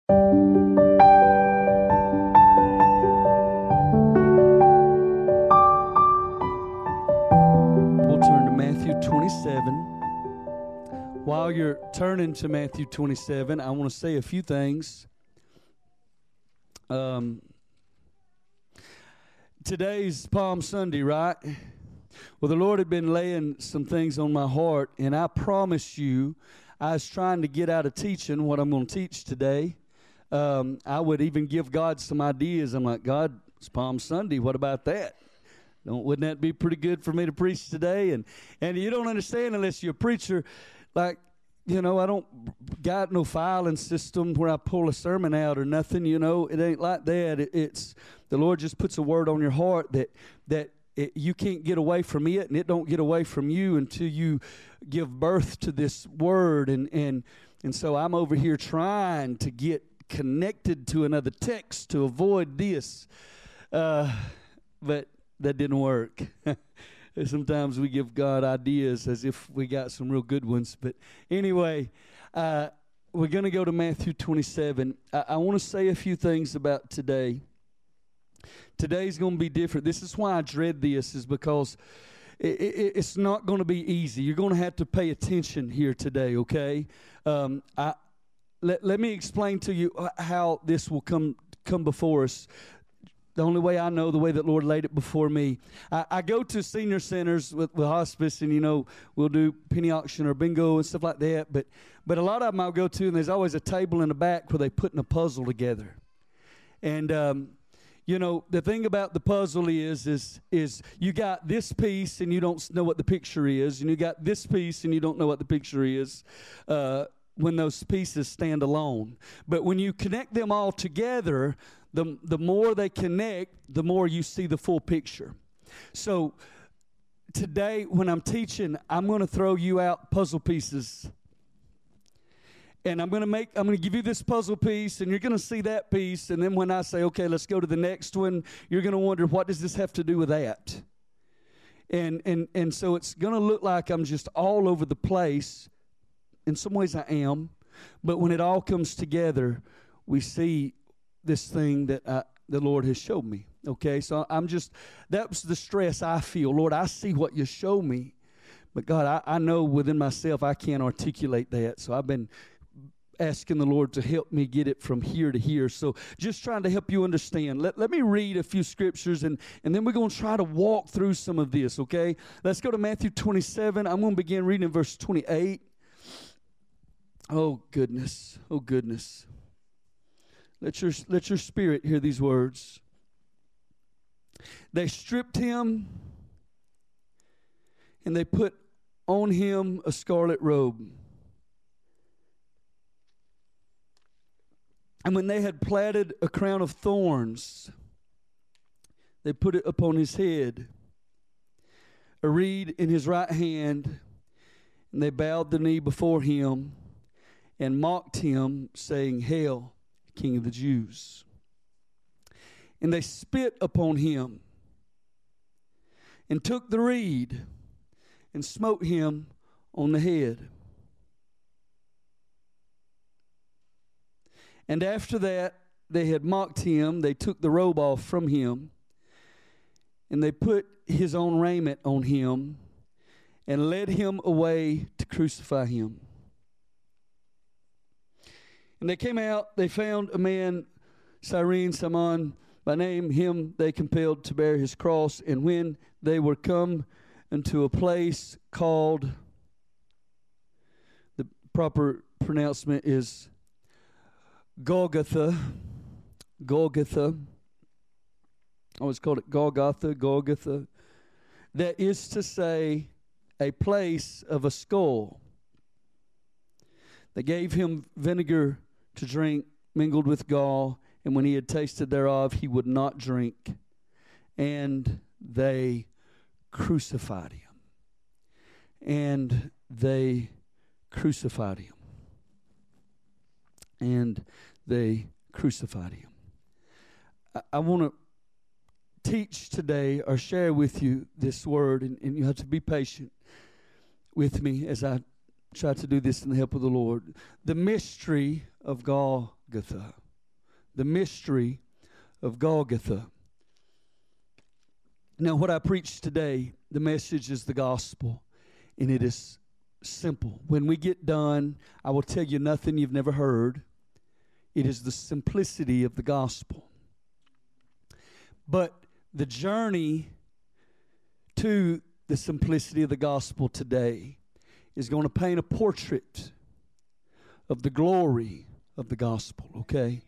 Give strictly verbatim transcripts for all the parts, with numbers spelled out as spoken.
We'll turn to Matthew twenty-seven. While you're turning to Matthew twenty-seven, I want to say a few things. Um, today's Palm Sunday, right? Well, the Lord had been laying some things on my heart, and I promise you, I was trying to get out of teaching what I'm going to teach today. Um, I would even give God some ideas. I'm like, God, it's Palm Sunday. What about that? Don't, wouldn't that be pretty good for me to preach today? And and you don't understand unless you're a preacher. Like, you know, I don't got no filing system where I pull a sermon out or nothing. You know, it ain't like that. It, it's the Lord just puts a word on your heart that that it, you can't get away from it, and it don't get away from you until you give birth to this word. And and and so I'm over here trying to get connected to another text to avoid this, uh, but that didn't work. Sometimes we give God ideas as if we got some real good ones. But anyway, uh, we're going to go to Matthew twenty-seven. I, I want to say a few things about today. Today's going to be different. This is why I dread this, is because it, it, it's not going to be easy. You're going to have to pay attention here today, okay? Um, I, let, let me explain to you how this will come come before us. The only way I know, the way that Lord laid it before me. I, I go to senior centers with, with hospice, and, you know, we'll do penny auction or bingo and stuff like that. But but a lot of them I'll go to, and there's always a table in the back where they're putting a puzzle together. And, um, you know, the thing about the puzzle is, is, is you got this piece, and you don't know what the picture is. And you got this piece, and you don't know what the picture is. Uh, when those pieces stand alone. But when you connect them all together, the, the more they connect, the more you see the full picture. So today when I'm teaching, I'm going to throw you out puzzle pieces. And I'm going to make, I'm going to give you this puzzle piece, and you're going to see that piece. And then when I say, okay, let's go to the next one, you're going to wonder, what does this have to do with that? And, and, and so it's going to look like I'm just all over the place. In some ways I am, but when it all comes together, we see this thing that I, the Lord has showed me. Okay, so I'm just, that was the stress I feel. Lord, I see what you show me, but God, I, I know within myself I can't articulate that. So I've been asking the Lord to help me get it from here to here. So just trying to help you understand. Let, let me read a few scriptures, and, and then we're going to try to walk through some of this, okay? Let's go to Matthew twenty-seven. I'm going to begin reading in verse twenty-eight. Oh, goodness. Oh, goodness. Let your, let your spirit hear these words. They stripped him, and they put on him a scarlet robe. And when they had platted a crown of thorns, they put it upon his head, a reed in his right hand, and they bowed the knee before him and mocked him, saying, Hail, King of the Jews. And they spit upon him and took the reed and smote him on the head. And after that they had mocked him, they took the robe off from him, and they put his own raiment on him and led him away to crucify him. And they came out, they found a man, Cyrene Simon by name. Him they compelled to bear his cross. And when they were come into a place called, the proper pronouncement is Golgotha, Golgotha. I always called it Golgotha, Golgotha. That is to say, a place of a skull. They gave him vinegar to drink, mingled with gall, and when he had tasted thereof, he would not drink. And they crucified him. And they crucified him. And they crucified him. I, I want to teach today or share with you this word, and, and you have to be patient with me as I try to do this in the help of the Lord. The mystery of Golgotha. Golgotha. The mystery of Golgotha. Now, what I preach today, the message is the gospel, and it is simple. When we get done, I will tell you nothing you've never heard. It is the simplicity of the gospel. But the journey to the simplicity of the gospel today is going to paint a portrait of the glory of the gospel, okay?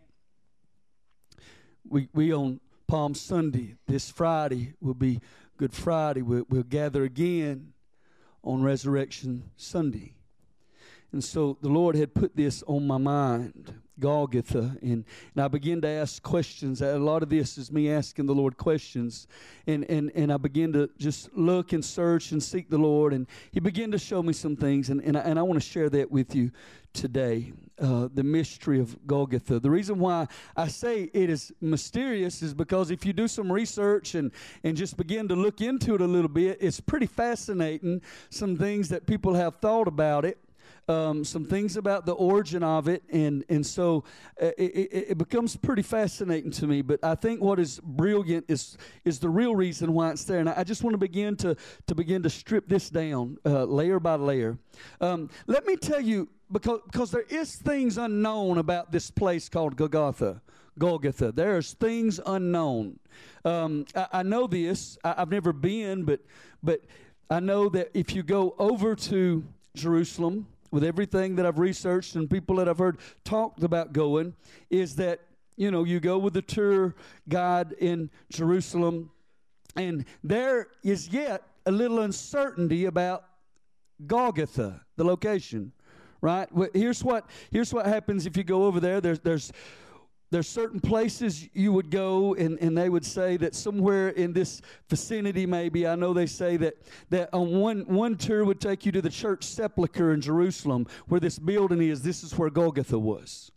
We we on Palm Sunday, this Friday will be Good Friday. We'll, we'll gather again on Resurrection Sunday. And so the Lord had put this on my mind, Golgotha, and, and I began to ask questions. A lot of this is me asking the Lord questions, and, and, and I began to just look and search and seek the Lord, and He began to show me some things, and, and I, and I want to share that with you today, uh, the mystery of Golgotha. The reason why I say it is mysterious is because if you do some research and, and just begin to look into it a little bit, it's pretty fascinating, some things that people have thought about it. Um, some things about the origin of it, and and so uh, it, it, it becomes pretty fascinating to me. But I think what is brilliant is is the real reason why it's there. And I just want to begin to to begin to strip this down uh, layer by layer. Um, let me tell you, because because there is things unknown about this place called Golgotha. Golgotha. There's things unknown. Um, I, I know this. I, I've never been, but but I know that if you go over to Jerusalem, with everything that I've researched and people that I've heard talked about going, is that, you know, you go with the tour guide in Jerusalem, and there is yet a little uncertainty about Golgotha, the location, right? Here's what here's what happens if you go over there. There's there's There's certain places you would go, and, and they would say that somewhere in this vicinity, maybe, I know they say that, that on one, one tour would take you to the church sepulcher in Jerusalem, where this building is. This is where Golgotha was.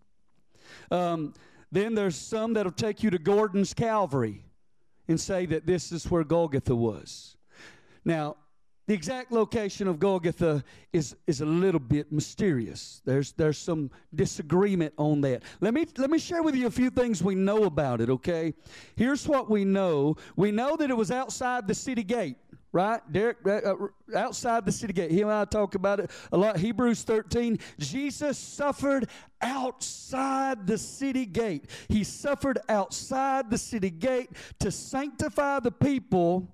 Um, then there's some that will take you to Gordon's Calvary and say that this is where Golgotha was. Now, the exact location of Golgotha is, is a little bit mysterious. There's there's some disagreement on that. Let me let me share with you a few things we know about it, okay? Here's what we know. We know that it was outside the city gate, right? Derek, uh, outside the city gate. He and I talk about it a lot. Hebrews thirteen, Jesus suffered outside the city gate. He suffered outside the city gate to sanctify the people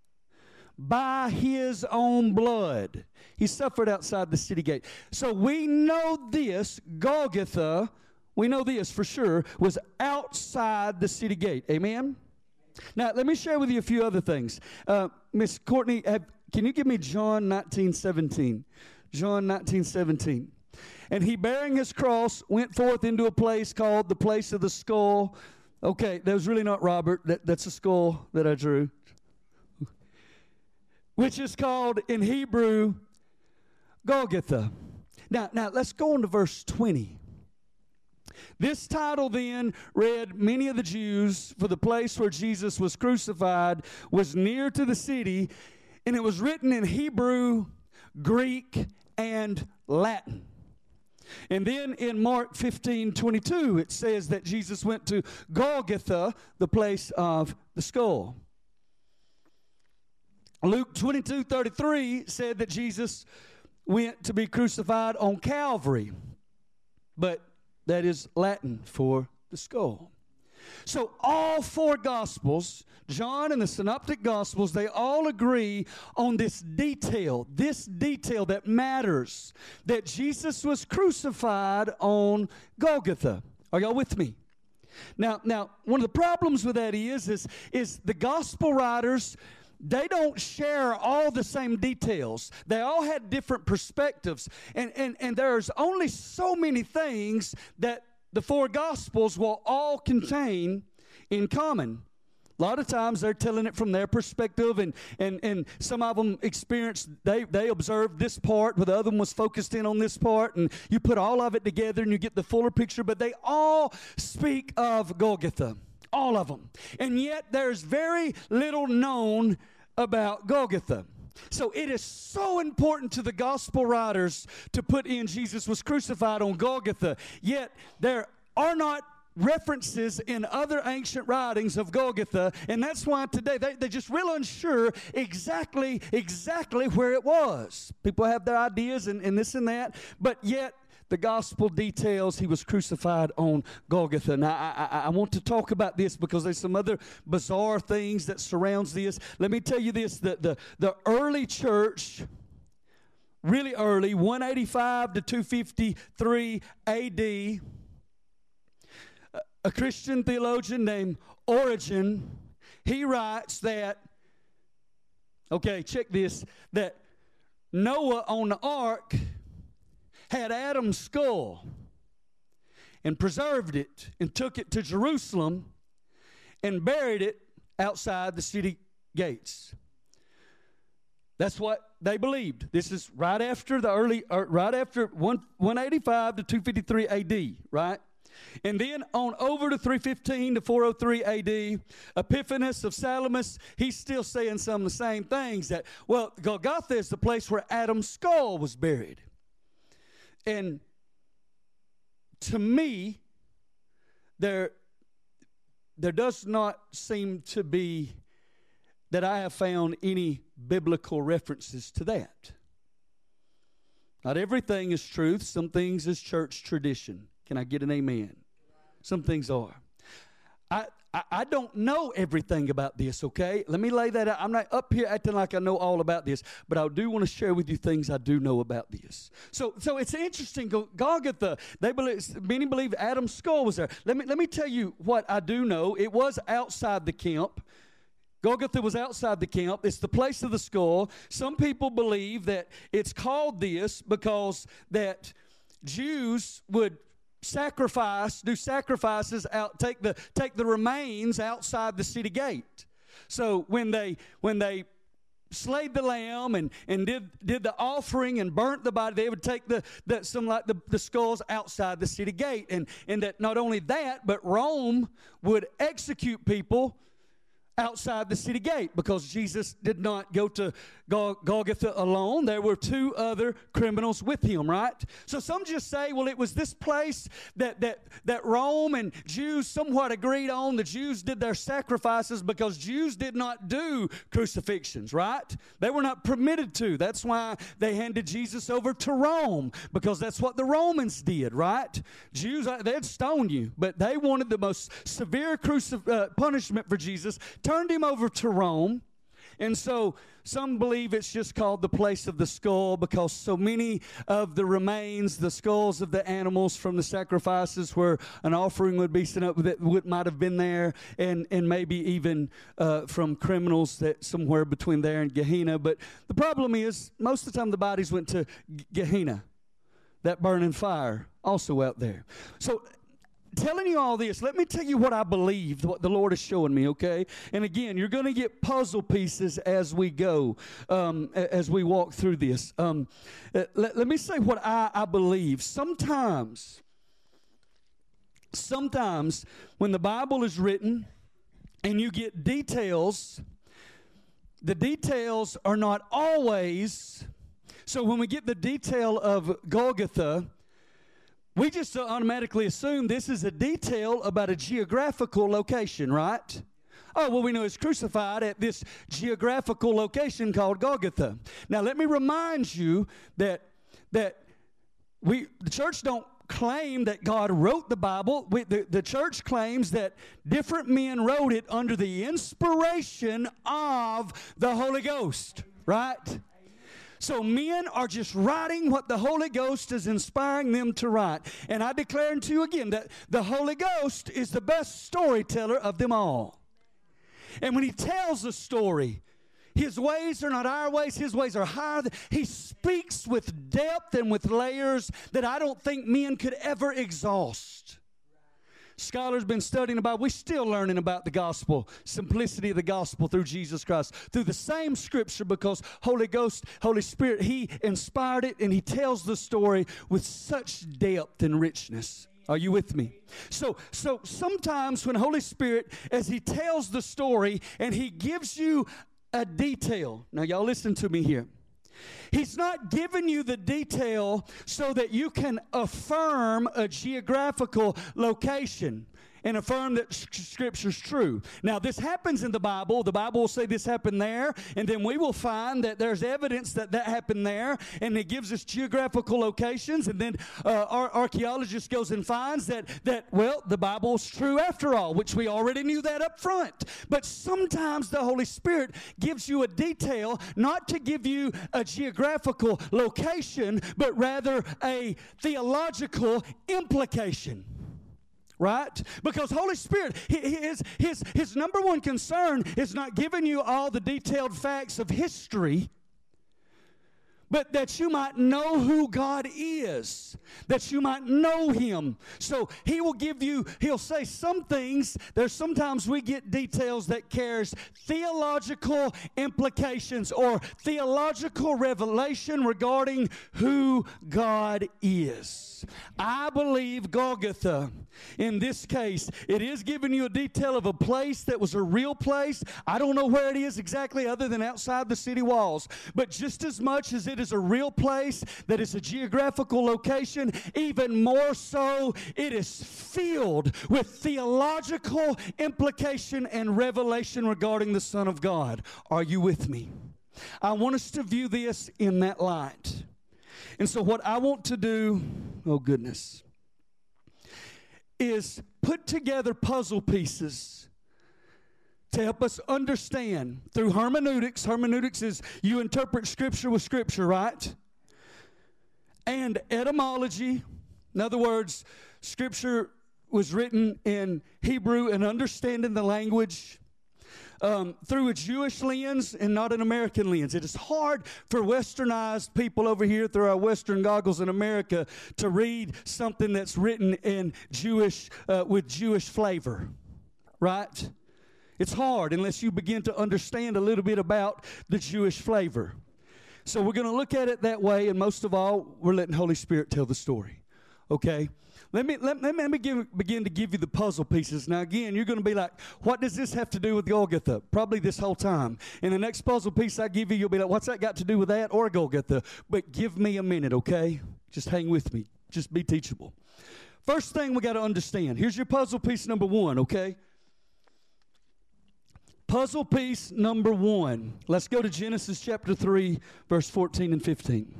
by His own blood. He suffered outside the city gate. So we know this, Golgotha, we know this for sure, was outside the city gate. Amen? Now, let me share with you a few other things. Uh, Miss Courtney, have, can you give me John nineteen seventeen? John nineteen seventeen. And he, bearing his cross, went forth into a place called the place of the skull. Okay, that was really not Robert. That, that's a skull that I drew. Which is called in Hebrew Golgotha. Now, now let's go on to verse twenty. This title then read, many of the Jews, for the place where Jesus was crucified was near to the city, and it was written in Hebrew, Greek, and Latin. And then in Mark fifteen twenty-two, it says that Jesus went to Golgotha, the place of the skull. Luke twenty-two thirty-three said that Jesus went to be crucified on Calvary, but that is Latin for the skull. So all four Gospels, John and the Synoptic Gospels, they all agree on this detail, this detail that matters, that Jesus was crucified on Golgotha. Are y'all with me? Now, now one of the problems with that is, is, is the Gospel writers, they don't share all the same details. They all had different perspectives. And, and, and there's only so many things that the four Gospels will all contain in common. A lot of times they're telling it from their perspective, and, and, and some of them experienced, they, they observed this part, but the other one was focused in on this part, and you put all of it together and you get the fuller picture, but they all speak of Golgotha. All of them. And yet there's very little known about Golgotha. So it is so important to the gospel writers to put in Jesus was crucified on Golgotha. Yet there are not references in other ancient writings of Golgotha, and that's why today they, they're just real unsure exactly, exactly where it was. People have their ideas and, and this and that, but yet the gospel details he was crucified on Golgotha. Now, I, I, I want to talk about this because there's some other bizarre things that surrounds this. Let me tell you this, that the, the early church, really early, one eighty-five to two fifty-three A D, a Christian theologian named Origen, he writes that, okay, check this, that Noah on the ark had Adam's skull and preserved it and took it to Jerusalem and buried it outside the city gates. That's what they believed. This is right after the early, uh, right after one eighty-five to two fifty-three A D, right? And then on over to three fifteen to four oh three A D, Epiphanes of Salamis, he's still saying some of the same things. That, well, Golgotha is the place where Adam's skull was buried. And to me, there, there does not seem to be that I have found any biblical references to that. Not everything is truth. Some things is church tradition. Can I get an amen? Some things are. I, I, I don't know everything about this, okay? Let me lay that out. I'm not up here acting like I know all about this, but I do want to share with you things I do know about this. So so it's interesting. Golgotha, they believe, many believe Adam's skull was there. Let me, let me tell you what I do know. It was outside the camp. Golgotha was outside the camp. It's the place of the skull. Some people believe that it's called this because that Jews would sacrifice, do sacrifices out, take the take the remains outside the city gate. So when they when they slayed the lamb and, and did did the offering and burnt the body, they would take the, the some like the, the skulls outside the city gate. And, and that not only that, but Rome would execute people outside the city gate because Jesus did not go to Gol- Golgotha alone. There were two other criminals with him, right? So some just say, well, it was this place that that that Rome and Jews somewhat agreed on. The Jews did their sacrifices because Jews did not do crucifixions, right? They were not permitted to. That's why they handed Jesus over to Rome, because that's what the Romans did, right? Jews, they'd stone you, but they wanted the most severe crucif- uh, punishment for Jesus, turned him over to Rome. And so some believe it's just called the place of the skull because so many of the remains, the skulls of the animals from the sacrifices where an offering would be sent up that would, might have been there, and, and maybe even uh, from criminals that somewhere between there and Gehenna. But the problem is most of the time the bodies went to Gehenna, that burning fire also out there. So telling you all this, let me tell you what I believe, what the Lord is showing me, okay? And again, you're going to get puzzle pieces as we go, um, as we walk through this. Um, let, let me say what I, I believe. Sometimes, sometimes when the Bible is written and you get details, the details are not always. So when we get the detail of Golgotha, we just automatically assume this is a detail about a geographical location, right? Oh, well, we know it's crucified at this geographical location called Golgotha. Now, let me remind you that that we the church don't claim that God wrote the Bible. We, the, the church claims that different men wrote it under the inspiration of the Holy Ghost, right? So men are just writing what the Holy Ghost is inspiring them to write. And I declare unto you again that the Holy Ghost is the best storyteller of them all. And when he tells a story, his ways are not our ways. His ways are higher. He speaks with depth and with layers that I don't think men could ever exhaust. Scholars have been studying about, we're still learning about the gospel, simplicity of the gospel through Jesus Christ, through the same scripture, because Holy Ghost, Holy Spirit, he inspired it and he tells the story with such depth and richness. Are you with me? So, so sometimes when Holy Spirit, as he tells the story and he gives you a detail, now y'all listen to me here. He's not giving you the detail so that you can affirm a geographical location and affirm that Scripture's true. Now, this happens in the Bible. The Bible will say this happened there, and then we will find that there's evidence that that happened there, and it gives us geographical locations, and then uh, our archaeologist goes and finds that, that, well, the Bible's true after all, which we already knew that up front. But sometimes the Holy Spirit gives you a detail, not to give you a geographical location, but rather a theological implication. Right? Because Holy Spirit, his, his, his number one concern is not giving you all the detailed facts of history, but that you might know who God is, that you might know Him. So He will give you, He'll say some things. There's sometimes we get details that carries theological implications or theological revelation regarding who God is. I believe Golgotha, in this case, it is giving you a detail of a place that was a real place. I don't know where it is exactly other than outside the city walls. But just as much as it is a real place, that is a geographical location, even more so, it is filled with theological implication and revelation regarding the Son of God. Are you with me? I want us to view this in that light. And so what I want to do, oh goodness, is put together puzzle pieces to help us understand through hermeneutics. Hermeneutics is you interpret Scripture with Scripture, right? And etymology. In other words, Scripture was written in Hebrew and understanding the language um, through a Jewish lens and not an American lens. It is hard for westernized people over here through our Western goggles in America to read something that's written in Jewish, uh, with Jewish flavor, right? It's hard unless you begin to understand a little bit about the Jewish flavor. So we're going to look at it that way, and most of all, we're letting Holy Spirit tell the story, okay? Let me, let, let me, let me give, begin to give you the puzzle pieces. Now, again, you're going to be like, what does this have to do with Golgotha? Probably this whole time. And the next puzzle piece I give you, you'll be like, what's that got to do with that or Golgotha? But give me a minute, okay? Just hang with me. Just be teachable. First thing we got to understand. Here's your puzzle piece number one, okay? Puzzle piece number one. Let's go to Genesis chapter three, verse fourteen and fifteen.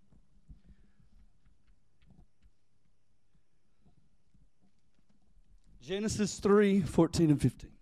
Genesis three, fourteen and fifteen.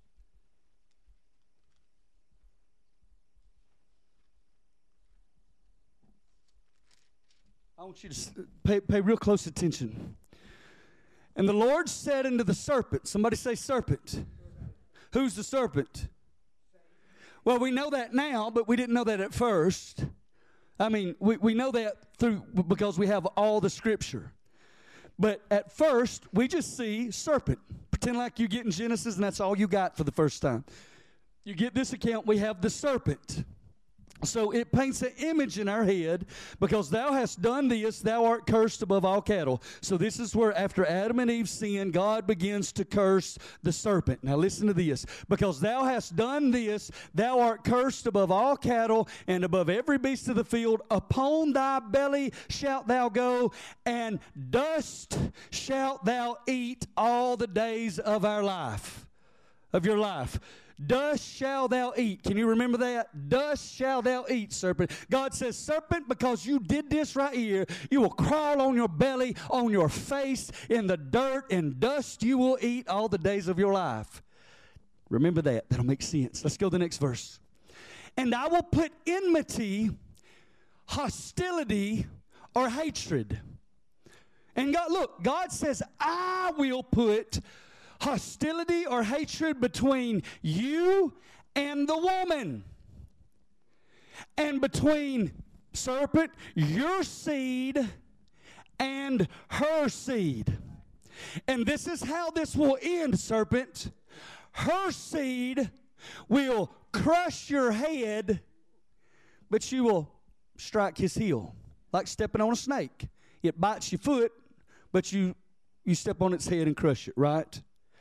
I want you to pay, pay real close attention. And the Lord said unto the serpent, somebody say serpent. Who's the serpent? Well, we know that now, but we didn't know that at first. I mean, we, we know that through because we have all the Scripture. But at first, we just see serpent. Pretend like you get in Genesis and that's all you got for the first time. You get this account, we have the serpent. So it paints an image in our head, because thou hast done this, thou art cursed above all cattle. So this is where after Adam and Eve sinned, God begins to curse the serpent. Now listen to this. Because thou hast done this, thou art cursed above all cattle and above every beast of the field. Upon thy belly shalt thou go, and dust shalt thou eat all the days of our life, of your life. Dust shall thou eat. Can you remember that? Dust shall thou eat, serpent. God says, serpent, because you did this right here, you will crawl on your belly, on your face, in the dirt and dust you will eat all the days of your life. Remember that. That'll make sense. Let's go to the next verse. And I will put enmity, hostility, or hatred. And God, look, God says, I will put hostility or hatred between you and the woman, and between serpent, your seed, and her seed. And this is how this will end, serpent. Her seed will crush your head, but you will strike his heel, like stepping on a snake. It bites your foot, but you, you step on its head and crush it, right?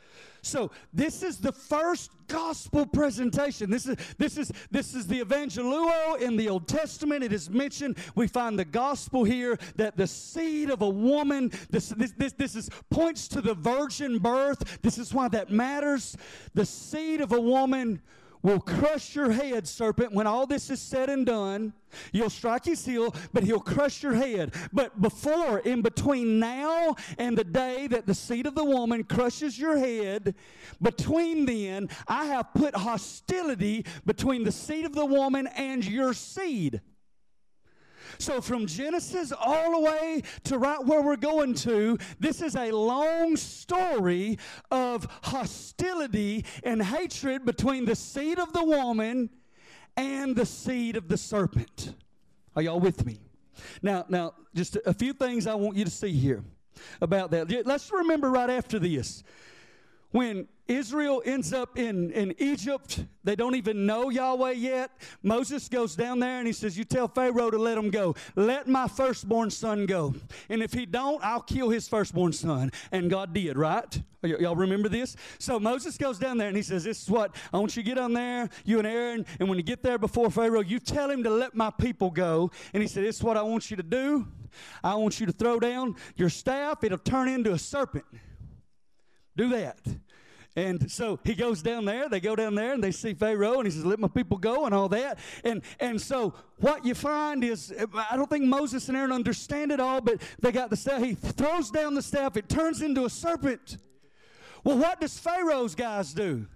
So this is the first gospel presentation. This is this is this is the evangeluo in the Old Testament. It is mentioned. We find the gospel here that the seed of a woman. This this this, this is points to the virgin birth. This is why that matters. The seed of a woman will crush your head, serpent. When all this is said and done, you'll strike his heel, but he'll crush your head. But before, in between now and the day that the seed of the woman crushes your head, between then, I have put hostility between the seed of the woman and your seed. So from Genesis all the way to right where we're going to, this is a long story of hostility and hatred between the seed of the woman and the seed of the serpent. Are y'all with me? Now, now, just a few things I want you to see here about that. Let's remember right after this. When Israel ends up in, in Egypt, they don't even know Yahweh yet. Moses goes down there and he says, you tell Pharaoh to let him go. Let my firstborn son go. And if he don't, I'll kill his firstborn son. And God did, right? Y- y'all remember this? So Moses goes down there and he says, this is what, I want you to get on there, you and Aaron, and when you get there before Pharaoh, you tell him to let my people go. And he said, this is what I want you to do. I want you to throw down your staff. It'll turn into a serpent. Do that. And so he goes down there, they go down there, and they see Pharaoh, and he says, let my people go, and all that. And and so what you find is, I don't think Moses and Aaron understand it all, but they got the staff. He throws down the staff. It turns into a serpent. Well, what does Pharaoh's guys do?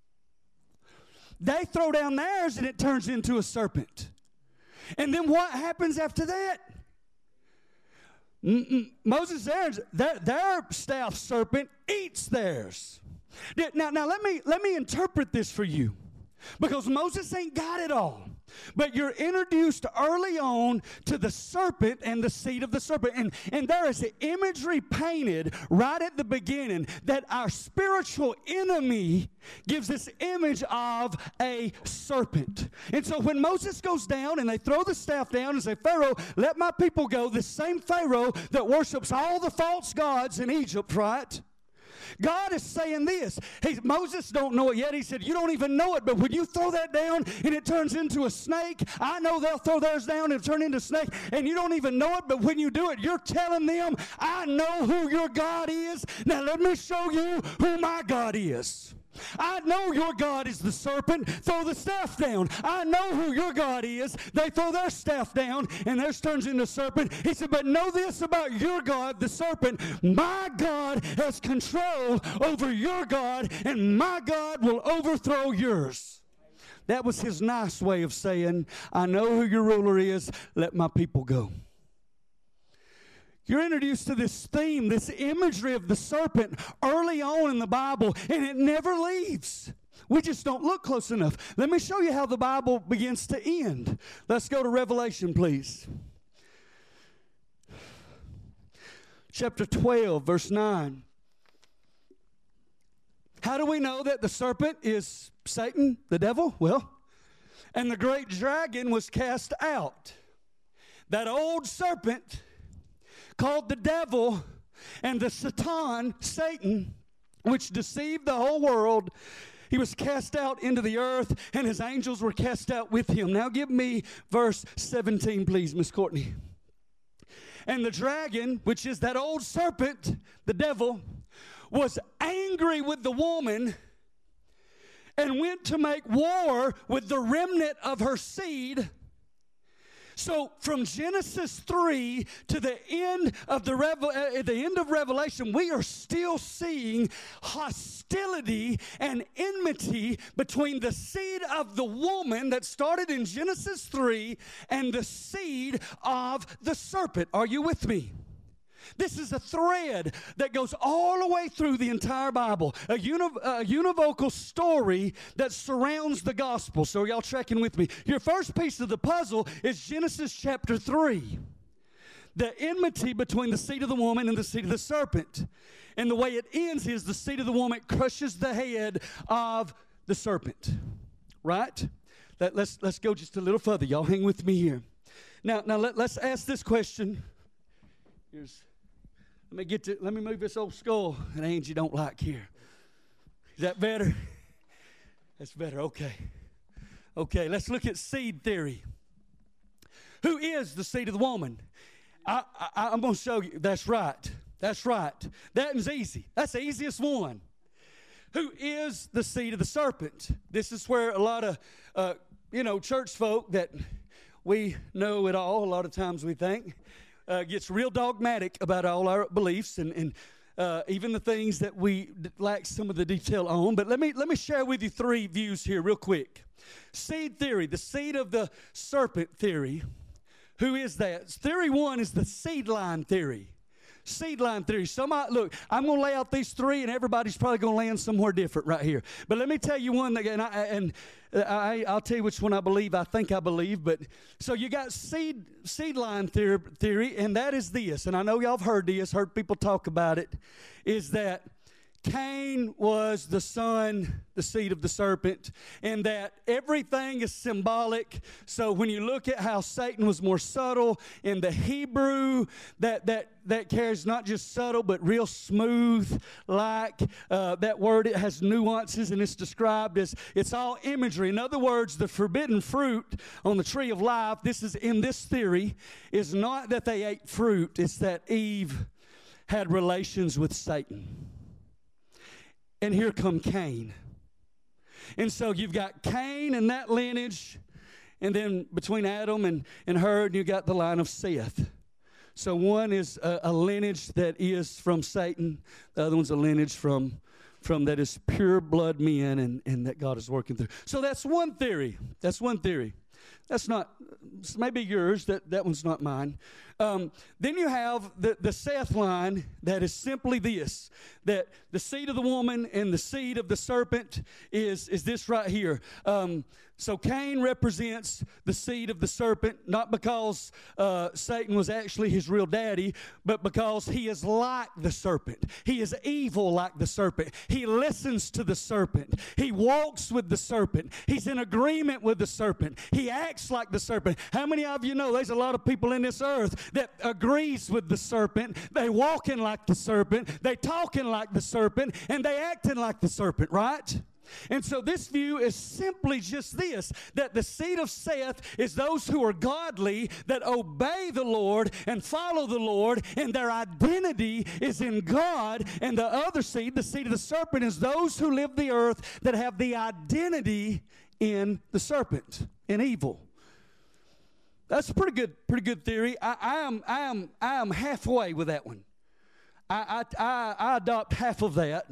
They throw down theirs, and it turns into a serpent. And then what happens after that? Moses and Aaron's, their, their staff serpent eats theirs. Now, now let me let me interpret this for you, because Moses ain't got it all. But you're introduced early on to the serpent and the seed of the serpent. And, and there is an imagery painted right at the beginning that our spiritual enemy gives this image of a serpent. And so when Moses goes down and they throw the staff down and say, Pharaoh, let my people go, the same Pharaoh that worships all the false gods in Egypt, right? God is saying this. He, Moses don't know it yet. He said, you don't even know it, but when you throw that down and it turns into a snake, I know they'll throw theirs down and turn into a snake, and you don't even know it, but when you do it, you're telling them, I know who your God is. Now let me show you who my God is. I know your God is the serpent. Throw the staff down. I know who your God is. They throw their staff down, and theirs turns into a serpent. He said, but know this about your God, the serpent. My God has control over your God, and my God will overthrow yours. That was his nice way of saying, I know who your ruler is. Let my people go. You're introduced to this theme, this imagery of the serpent early on in the Bible, and it never leaves. We just don't look close enough. Let me show you how the Bible begins to end. Let's go to Revelation, please. Chapter twelve, verse nine. How do we know that the serpent is Satan, the devil? Well, and the great dragon was cast out. That old serpent called the devil and the Satan, Satan, which deceived the whole world, he was cast out into the earth, and his angels were cast out with him. Now give me verse seventeen, please, Miss Courtney. And the dragon, which is that old serpent, the devil, was angry with the woman and went to make war with the remnant of her seed. So from Genesis three to the end of the Revel- uh, the end of Revelation, we are still seeing hostility and enmity between the seed of the woman that started in Genesis three and the seed of the serpent. Are you with me? This is a thread that goes all the way through the entire Bible, a, uni- a univocal story that surrounds the gospel. So are y'all tracking with me? Your first piece of the puzzle is Genesis chapter three. The enmity between the seed of the woman and the seed of the serpent. And the way it ends is the seed of the woman crushes the head of the serpent. Right? Let, let's, let's go just a little further. Y'all hang with me here. Now, now let, let's ask this question. Here's... Let me get to, let me move this old skull that Angie don't like here. Is that better? That's better. Okay. Okay, let's look at seed theory. Who is the seed of the woman? I, I, I'm going to show you. That's right. That's right. That one's easy. That's the easiest one. Who is the seed of the serpent? This is where a lot of, uh, you know, church folk that we know it all, a lot of times we think, uh, gets real dogmatic about all our beliefs and, and uh, even the things that we lack some of the detail on. But let me, let me share with you three views here real quick. Seed theory, the seed of the serpent theory. Who is that? Theory one is the seed line theory. Seed line theory. Somebody, look, I'm going to lay out these three, and everybody's probably going to land somewhere different right here. But let me tell you one, that, and, I, and I, I'll tell you which one I believe. I think I believe. But so you got seed seed line theory, theory, and that is this. And I know y'all have heard this, heard people talk about it. Is that Cain was the son, the seed of the serpent, and that everything is symbolic. So when you look at how Satan was more subtle in the Hebrew, that that that carries not just subtle but real smooth, like uh, that word, it has nuances, and it's described as, it's all imagery. In other words, the forbidden fruit on the tree of life, this is in this theory, is not that they ate fruit, it's that Eve had relations with Satan. And here come Cain. And so you've got Cain and that lineage, and then between Adam and, and her, and you got the line of Seth. So one is a, a lineage that is from Satan. The other one's a lineage from, from that is pure blood men and, and that God is working through. So that's one theory. That's one theory. That's not, maybe yours, that, that one's not mine. Um, then you have the, the Seth line that is simply this, that the seed of the woman and the seed of the serpent is, is this right here. Um, so Cain represents the seed of the serpent, not because uh, Satan was actually his real daddy, but because he is like the serpent. He is evil like the serpent. He listens to the serpent. He walks with the serpent. He's in agreement with the serpent. He acts like the serpent. How many of you know there's a lot of people in this earth that agrees with the serpent? They walking like the serpent. They talking like the serpent. And they acting like the serpent, right? And so this view is simply just this, that the seed of Seth is those who are godly, that obey the Lord and follow the Lord, and their identity is in God. And the other seed, the seed of the serpent, is those who live the earth that have the identity in the serpent, in evil. That's a pretty good, pretty good theory. I, I am, I am, I am halfway with that one. I, I, I, I adopt half of that.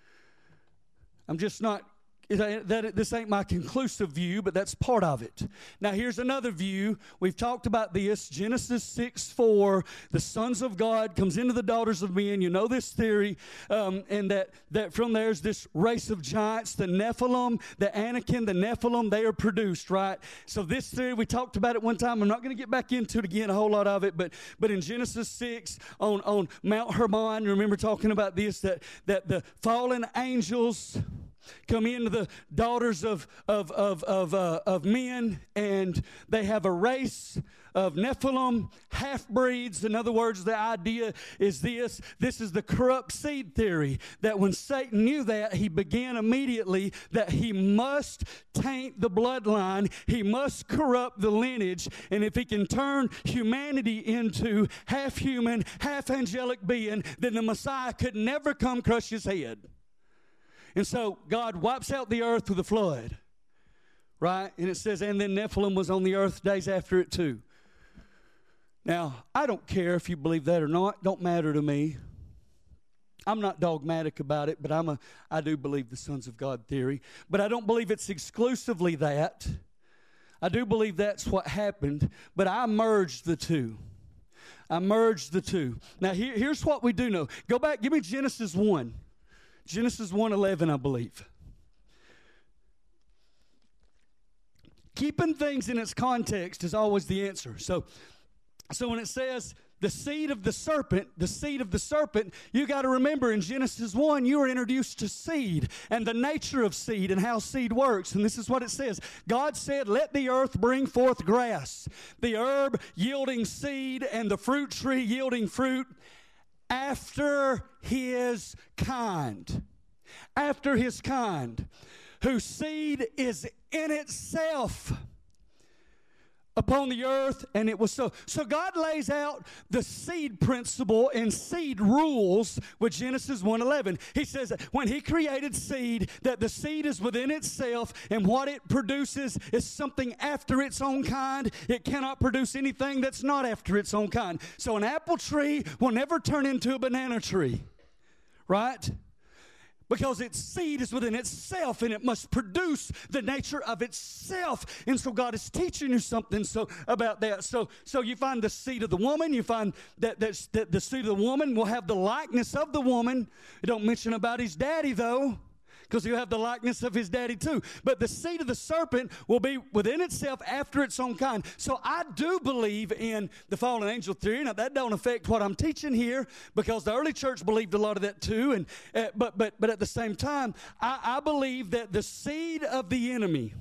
I'm just not, that this ain't my conclusive view, but that's part of it. Now here's another view. We've talked about this. Genesis six four, the sons of God comes into the daughters of men. You know this theory. Um, and that, that from there's this race of giants, the Nephilim, the Anakim, the Nephilim, they are produced, right? So this theory, we talked about it one time. I'm not going to get back into it again, a whole lot of it. But but in Genesis six, on, on Mount Hermon, remember talking about this, that, that the fallen angels come into the daughters of of of of, uh, of men, and they have a race of Nephilim, half-breeds. In other words, the idea is this. This is the corrupt seed theory, that when Satan knew that, he began immediately that he must taint the bloodline. He must corrupt the lineage. And if he can turn humanity into half-human, half-angelic being, then the Messiah could never come crush his head. And so God wipes out the earth with a flood, right? And it says, and then Nephilim was on the earth days after it too. Now, I don't care if you believe that or not. Don't matter to me. I'm not dogmatic about it, but I'm a, I do believe the sons of God theory. But I don't believe it's exclusively that. I do believe that's what happened, but I merged the two. I merged the two. Now, here, here's what we do know. Go back, give me Genesis one. Genesis one eleven, I believe. Keeping things in its context is always the answer. So, so when it says the seed of the serpent, the seed of the serpent, you got to remember in Genesis one, you were introduced to seed and the nature of seed and how seed works. And this is what it says. God said, let the earth bring forth grass, the herb yielding seed and the fruit tree yielding fruit after his kind. after his kind, whose seed is in itself upon the earth, and it was so. So God lays out the seed principle and seed rules with Genesis one eleven. He says when he created seed, that the seed is within itself, and what it produces is something after its own kind. It cannot produce anything that's not after its own kind. So an apple tree will never turn into a banana tree, right? Because its seed is within itself, and it must produce the nature of itself. And so God is teaching you something so about that. So, so you find the seed of the woman. You find that, that, that the seed of the woman will have the likeness of the woman. It don't mention about his daddy, though, because he'll have the likeness of his daddy too. But the seed of the serpent will be within itself after its own kind. So I do believe in the fallen angel theory. Now, that don't affect what I'm teaching here, because the early church believed a lot of that too. And uh, but but but at the same time, I, I believe that the seed of the enemy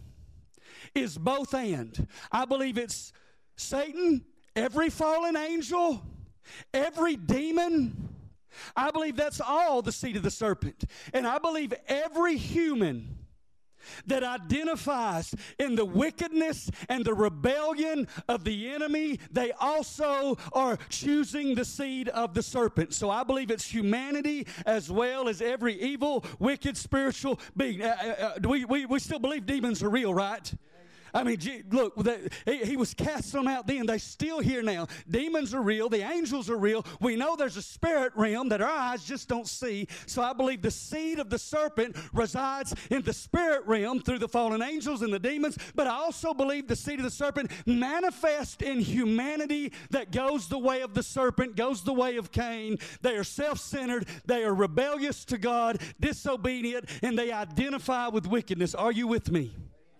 is both and. I believe it's Satan, every fallen angel, every demon. I believe that's all the seed of the serpent. And I believe every human that identifies in the wickedness and the rebellion of the enemy, they also are choosing the seed of the serpent. So I believe it's humanity as well as every evil, wicked, spiritual being. Uh, uh, we, we, we still believe demons are real, right? I mean, look, he, he was cast them out then. They're still here now. Demons are real. The angels are real. We know there's a spirit realm that our eyes just don't see. So I believe the seed of the serpent resides in the spirit realm through the fallen angels and the demons. But I also believe the seed of the serpent manifests in humanity that goes the way of the serpent, goes the way of Cain. They are self-centered. They are rebellious to God, disobedient, and they identify with wickedness. Are you with me?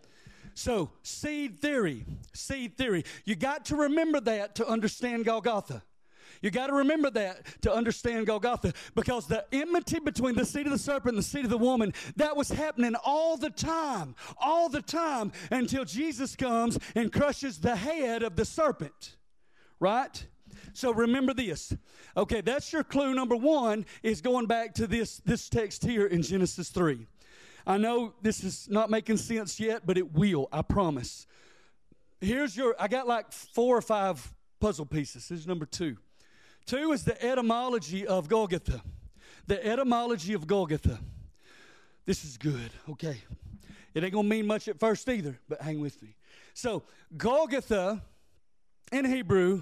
So, seed theory, seed theory. You got to remember that to understand Golgotha. You got to remember that to understand Golgotha, because the enmity between the seed of the serpent and the seed of the woman, that was happening all the time, all the time, until Jesus comes and crushes the head of the serpent, right? So remember this. Okay, that's your clue number one, is going back to this, this text here in Genesis three. I know this is not making sense yet, but it will, I promise. Here's your, I got like four or five puzzle pieces. This is number two. Two is the etymology of Golgotha. The etymology of Golgotha. This is good, okay. It ain't going to mean much at first either, but hang with me. So, Golgotha in Hebrew,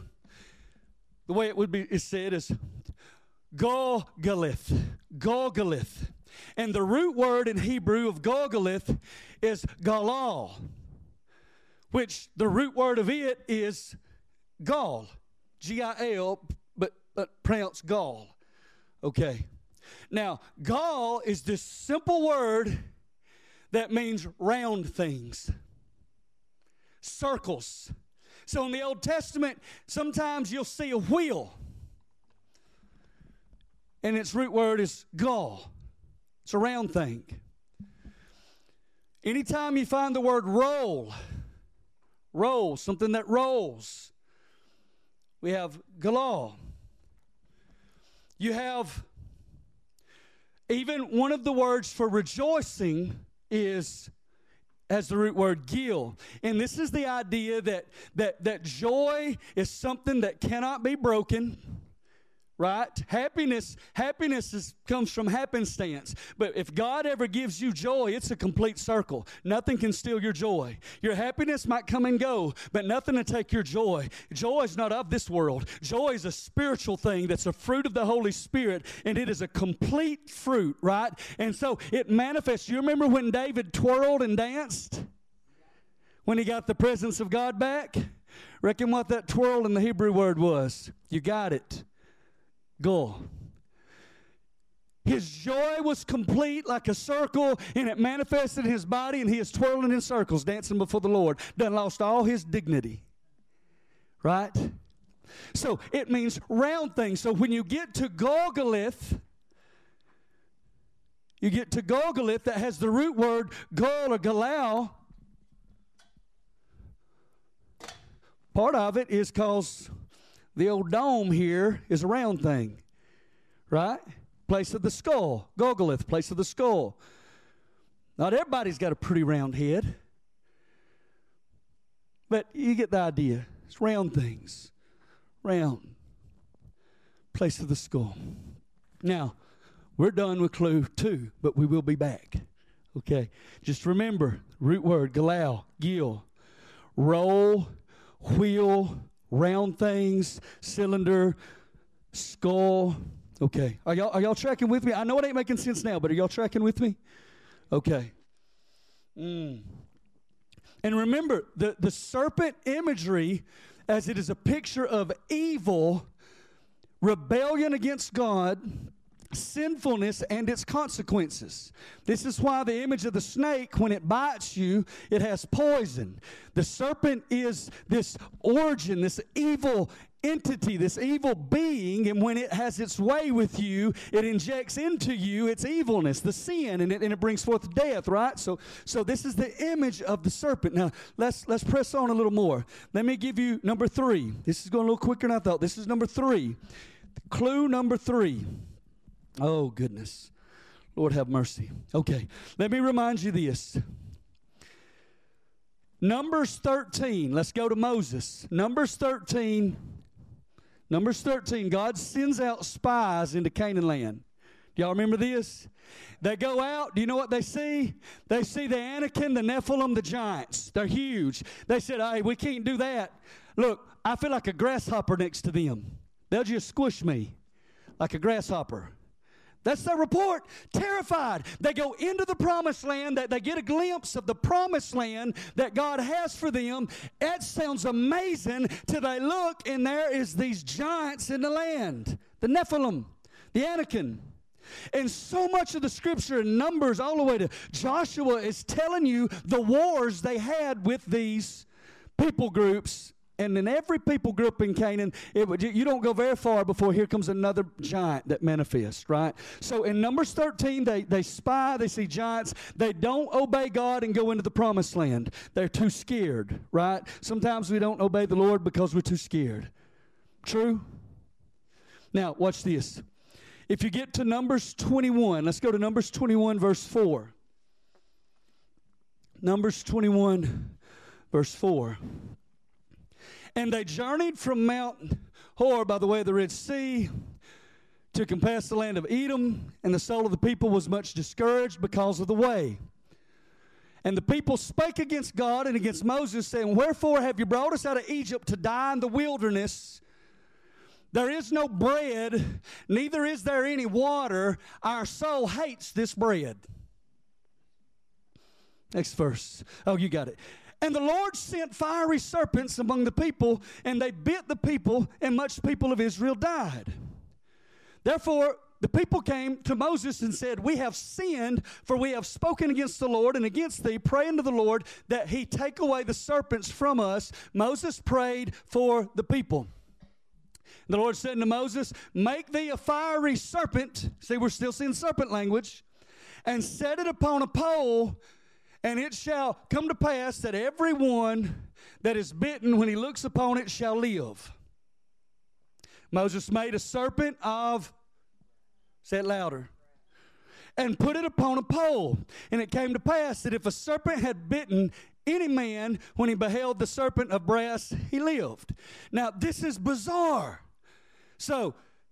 the way it would be is said is Golgolith. Golgolith. And the root word in Hebrew of Golgolith is galal, which the root word of it is gall, G I L, but, but pronounced gall. Okay. Now, gall is this simple word that means round things, circles. So in the Old Testament, sometimes you'll see a wheel, and its root word is gall. It's a round thing. Anytime you find the word roll, roll, something that rolls, we have galal. You have even one of the words for rejoicing is has the root word gil. And this is the idea that that that joy is something that cannot be broken. Right? Happiness, happiness is, comes from happenstance. But if God ever gives you joy, it's a complete circle. Nothing can steal your joy. Your happiness might come and go, but nothing to take your joy. Joy is not of this world. Joy is a spiritual thing that's a fruit of the Holy Spirit, and it is a complete fruit, right? And so it manifests. You remember when David twirled and danced? When he got the presence of God back? Reckon what that twirl in the Hebrew word was. You got it. Go. His joy was complete like a circle, and it manifested in his body, and he is twirling in circles, dancing before the Lord. Done lost all his dignity. Right? So it means round things. So when you get to Golgolith, you get to Golgolith that has the root word gol or galal. Part of it is because the old dome here is a round thing, right? place of the skull. Gogolith, place of the skull. Not everybody's got a pretty round head. But you get the idea. It's round things. Round. Place of the skull. Now, we're done with clue two, but we will be back. Okay. Just remember, root word, galal, gil. Roll, wheel, round things, cylinder, skull. Okay. Are y'all, are y'all tracking with me? I know it ain't making sense now, but are y'all tracking with me? Okay. Mm. And remember, the, the serpent imagery, as it is a picture of evil, rebellion against God, sinfulness, and its consequences. This is why the image of the snake, when it bites you, it has poison. The serpent is this origin, this evil entity, this evil being, and when it has its way with you, it injects into you its evilness, the sin, and it, and it brings forth death, right? So, so this is the image of the serpent. Now, let's let's press on a little more. Let me give you number three. This is going a little quicker than I thought. This is number three. Clue number three. Oh, goodness. Lord have mercy. Okay, let me remind you this. Numbers thirteen. Let's go to Moses. Numbers thirteen. Numbers thirteen. God sends out spies into Canaan land. Do y'all remember this? They go out. Do you know what they see? They see the Anakim, the Nephilim, the giants. They're huge. They said, hey, we can't do that. Look, I feel like a grasshopper next to them. They'll just squish me like a grasshopper. That's their report. Terrified. They go into the promised land. That they get a glimpse of the promised land that God has for them. That sounds amazing till they look, and there is these giants in the land. The Nephilim, the Anakim. And so much of the scripture in Numbers all the way to Joshua is telling you the wars they had with these people groups. And in every people group in Canaan, it would, you don't go very far before here comes another giant that manifests, right? So in Numbers thirteen, they, they spy, they see giants. They don't obey God and go into the promised land. They're too scared, right? Sometimes we don't obey the Lord because we're too scared. True? Now, watch this. If you get to Numbers twenty-one, let's go to Numbers twenty-one, verse four. Numbers twenty-one, verse four. And they journeyed from Mount Hor by the way of the Red Sea to compass the land of Edom, and the soul of the people was much discouraged because of the way. And the people spake against God and against Moses, saying, wherefore have you brought us out of Egypt to die in the wilderness? There is no bread, neither is there any water. Our soul hates this bread. Next verse. Oh, you got it. And the Lord sent fiery serpents among the people, and they bit the people, and much people of Israel died. Therefore, the people came to Moses and said, we have sinned, for we have spoken against the Lord and against thee. Pray unto the Lord that he take away the serpents from us. Moses prayed for the people. The Lord said unto Moses, make thee a fiery serpent. See, we're still seeing serpent language. And set it upon a pole. And it shall come to pass that every one that is bitten, when he looks upon it, shall live. Moses made a serpent of, say it louder, and put it upon a pole. And it came to pass that if a serpent had bitten any man, when he beheld the serpent of brass, he lived. Now, this is bizarre. So,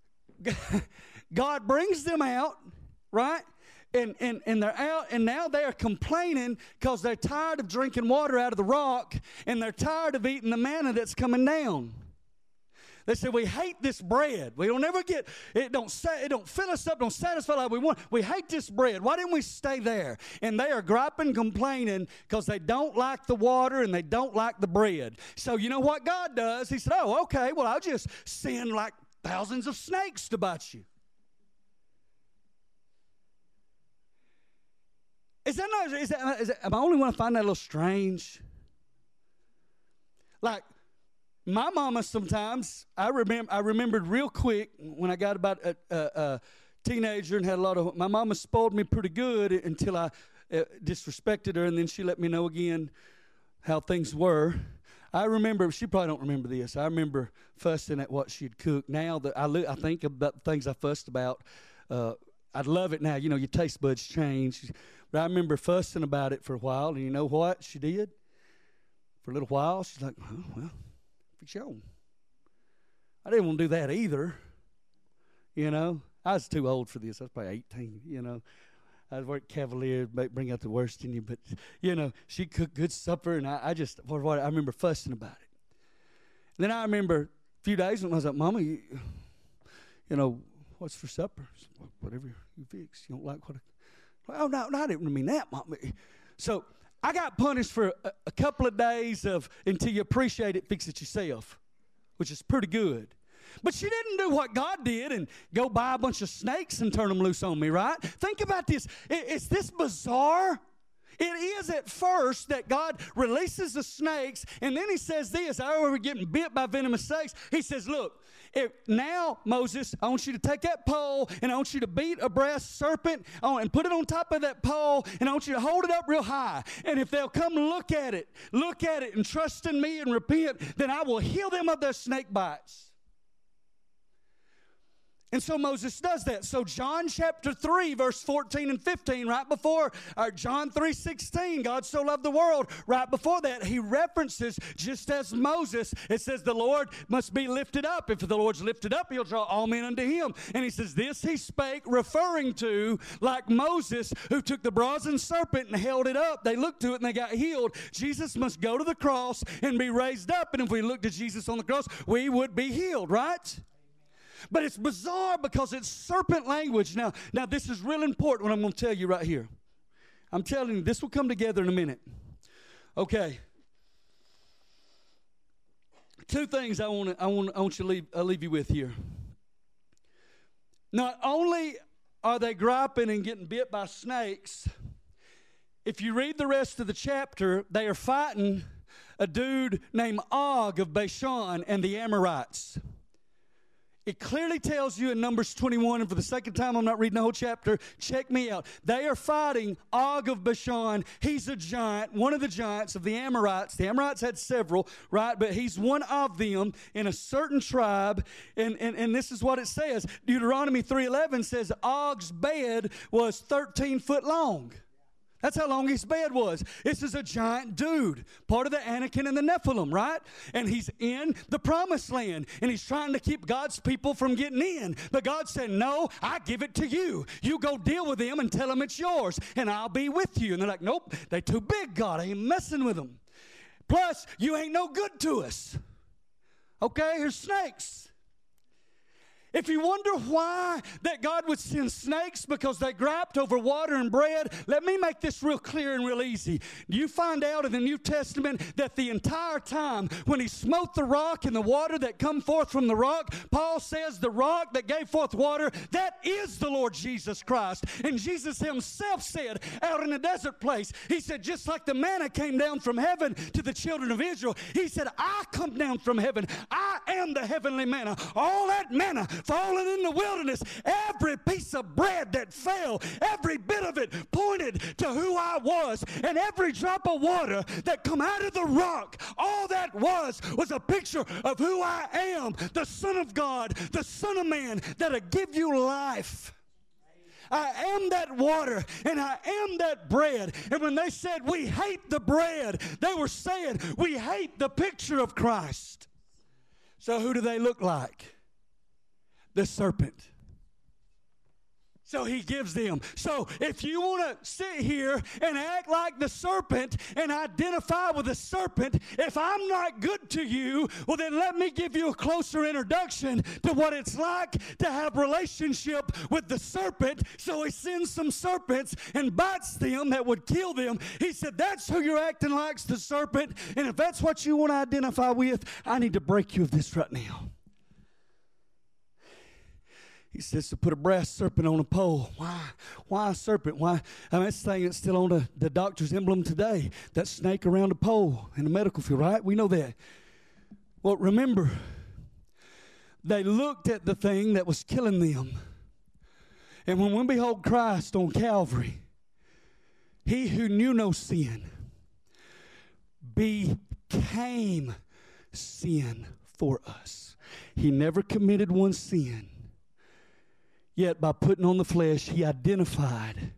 God brings them out, right? And, and, and they're out, and now they are complaining because they're tired of drinking water out of the rock, and they're tired of eating the manna that's coming down. They say, we hate this bread. We don't ever get, it don't say, it don't fill us up, don't satisfy like we want. We hate this bread. Why didn't we stay there? And they are griping, complaining because they don't like the water and they don't like the bread. So you know what God does? He said, oh, okay, well, I'll just send like thousands of snakes to bite you. Is that not, is that, is that, am I only want to find that a little strange? Like, my mama sometimes, I remember, I remembered real quick when I got about a, a, a teenager and had a lot of, my mama spoiled me pretty good until I uh, disrespected her, and then she let me know again how things were. I remember, she probably don't remember this, I remember fussing at what she'd cooked. Now that I, look, I think about things I fussed about, uh, I'd love it now. You know, your taste buds change. But I remember fussing about it for a while, and you know what she did? For a little while, she's like, oh, well, fix your own. I didn't want to do that either. You know, I was too old for this. I was probably eighteen, you know. I'd work cavalier, bring out the worst in you. But, you know, she cooked good supper, and I, I just, for what I remember fussing about it. And then I remember a few days when I was like, Mama, you, you know, what's for supper? Said, whatever you fix. You don't like what I, oh, no, no, I didn't mean that, Mama. So I got punished for a, a couple of days of until you appreciate it, fix it yourself, which is pretty good. But she didn't do what God did and go buy a bunch of snakes and turn them loose on me, right? Think about this. Is this bizarre? It is at first that God releases the snakes, and then he says this, I remember getting bit by venomous snakes. He says, look, if now, Moses, I want you to take that pole, and I want you to beat a brass serpent on, and put it on top of that pole, and I want you to hold it up real high. And if they'll come look at it, look at it, and trust in me and repent, then I will heal them of their snake bites. And so Moses does that. So John chapter three, verse fourteen and fifteen, right before uh, John three sixteen, God so loved the world, right before that, he references, just as Moses, it says the Lord must be lifted up. If the Lord's lifted up, he'll draw all men unto him. And he says, this he spake, referring to, like Moses, who took the brazen serpent and held it up. They looked to it and they got healed. Jesus must go to the cross and be raised up. And if we looked at Jesus on the cross, we would be healed, right? But it's bizarre because it's serpent language. Now, now this is real important what I'm going to tell you right here. I'm telling you, this will come together in a minute. Okay. Two things I want to I want I want you to leave I'll leave you with here. Not only are they griping and getting bit by snakes, if you read the rest of the chapter, they are fighting a dude named Og of Bashan and the Amorites. It clearly tells you in Numbers twenty-one, and for the second time I'm not reading the whole chapter, check me out. They are fighting Og of Bashan. He's a giant, one of the giants of the Amorites. The Amorites had several, right? But he's one of them in a certain tribe. And, and, and this is what it says. Deuteronomy three eleven says Og's bed was thirteen foot long. That's how long his bed was. This is a giant dude, part of the Anakim and the Nephilim, right? And he's in the promised land, and he's trying to keep God's people from getting in. But God said, no, I give it to you. You go deal with them and tell them it's yours, and I'll be with you. And they're like, nope, they too big, God. I ain't messing with them. Plus, you ain't no good to us. Okay, here's snakes. If you wonder why that God would send snakes because they griped over water and bread, let me make this real clear and real easy. You find out in the New Testament that the entire time when he smote the rock and the water that come forth from the rock, Paul says the rock that gave forth water, that is the Lord Jesus Christ. And Jesus himself said out in the desert place, he said, just like the manna came down from heaven to the children of Israel, he said, I come down from heaven. I am the heavenly manna. All that manna falling in the wilderness, every piece of bread that fell, every bit of it pointed to who I was, and every drop of water that come out of the rock, all that was was a picture of who I am, the Son of God, the Son of Man, that'll give you life. I am that water, and I am that bread. And when they said we hate the bread, they were saying we hate the picture of Christ. So who do they look like? The serpent. So he gives them. So if you want to sit here and act like the serpent and identify with the serpent, if I'm not good to you, well then let me give you a closer introduction to what it's like to have relationship with the serpent. So he sends some serpents and bites them that would kill them. He said, that's who you're acting like, the serpent. And if that's what you want to identify with, I need to break you of this right now. He says to put a brass serpent on a pole. Why? Why a serpent? Why? I mean, that's the thing that's still on the, the doctor's emblem today. That snake around a pole in the medical field, right? We know that. Well, remember, they looked at the thing that was killing them. And when we behold Christ on Calvary, he who knew no sin became sin for us. He never committed one sin. Yet by putting on the flesh, he identified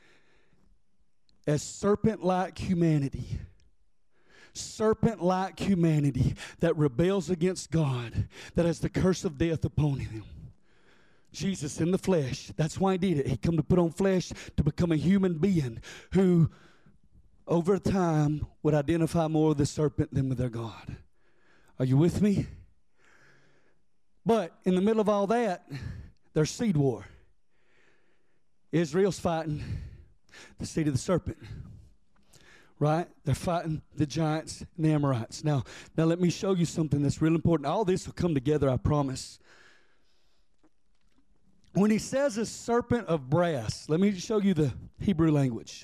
as serpent-like humanity. Serpent-like humanity that rebels against God, that has the curse of death upon him. Jesus in the flesh. That's why he did it. He come to put on flesh to become a human being who, over time, would identify more with the serpent than with their God. Are you with me? But in the middle of all that, there's seed war. Israel's fighting the seed of the serpent. Right? They're fighting the giants and the Amorites. Now, now let me show you something that's real important. All this will come together, I promise. When he says a serpent of brass, let me show you the Hebrew language.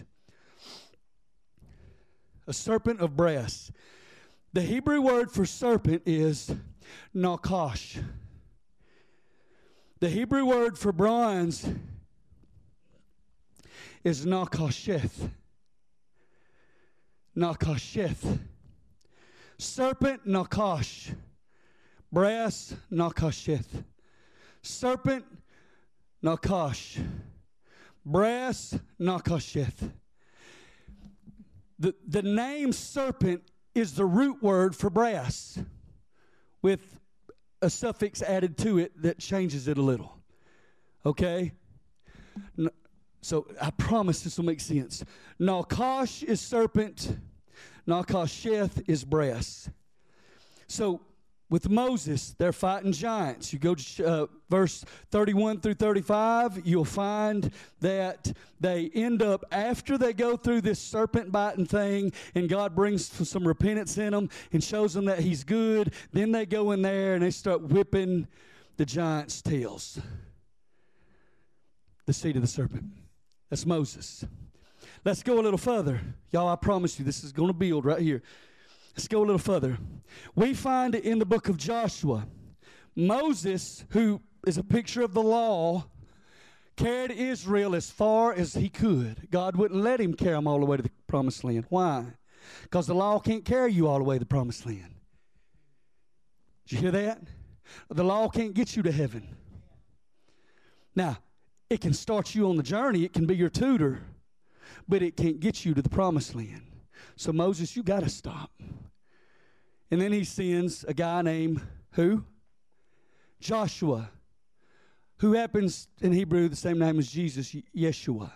A serpent of brass. The Hebrew word for serpent is nakash. The Hebrew word for bronze is nakasheth. Nakasheth. Serpent, nakash. Brass, nakasheth. Serpent, nakash. Brass, nakasheth. The, the name serpent is the root word for brass, with a suffix added to it that changes it a little. Okay? No, so I promise this will make sense. Nakash is serpent. Nakasheth is brass. So with Moses, they're fighting giants. You go to uh, verse thirty-one through thirty-five, you'll find that they end up, after they go through this serpent biting thing, and God brings some repentance in them and shows them that he's good, then they go in there and they start whipping the giants' tails. The seed of the serpent. That's Moses. Let's go a little further. Y'all, I promise you, this is going to build right here. Let's go a little further. We find it in the book of Joshua. Moses, who is a picture of the law, carried Israel as far as he could. God wouldn't let him carry them all the way to the promised land. Why? Because the law can't carry you all the way to the promised land. Did you hear that? The law can't get you to heaven. Now, it can start you on the journey. It can be your tutor. But it can't get you to the promised land. So Moses, you got to stop. And then he sends a guy named who? Joshua, who happens in Hebrew the same name as Jesus, Yeshua.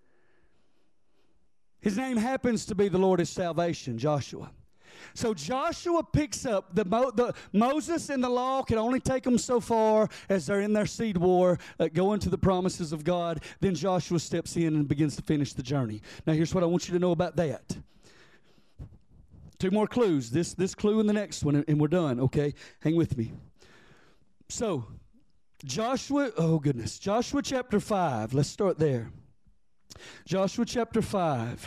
His name happens to be the Lord of salvation, Joshua. So Joshua picks up, the, Mo, the Moses and the law can only take them so far as they're in their seed war, uh, going to the promises of God. Then Joshua steps in and begins to finish the journey. Now here's what I want you to know about that. Two more clues. This this clue and the next one, and we're done, okay? Hang with me. So, Joshua, oh goodness. Joshua chapter five. Let's start there. Joshua chapter five.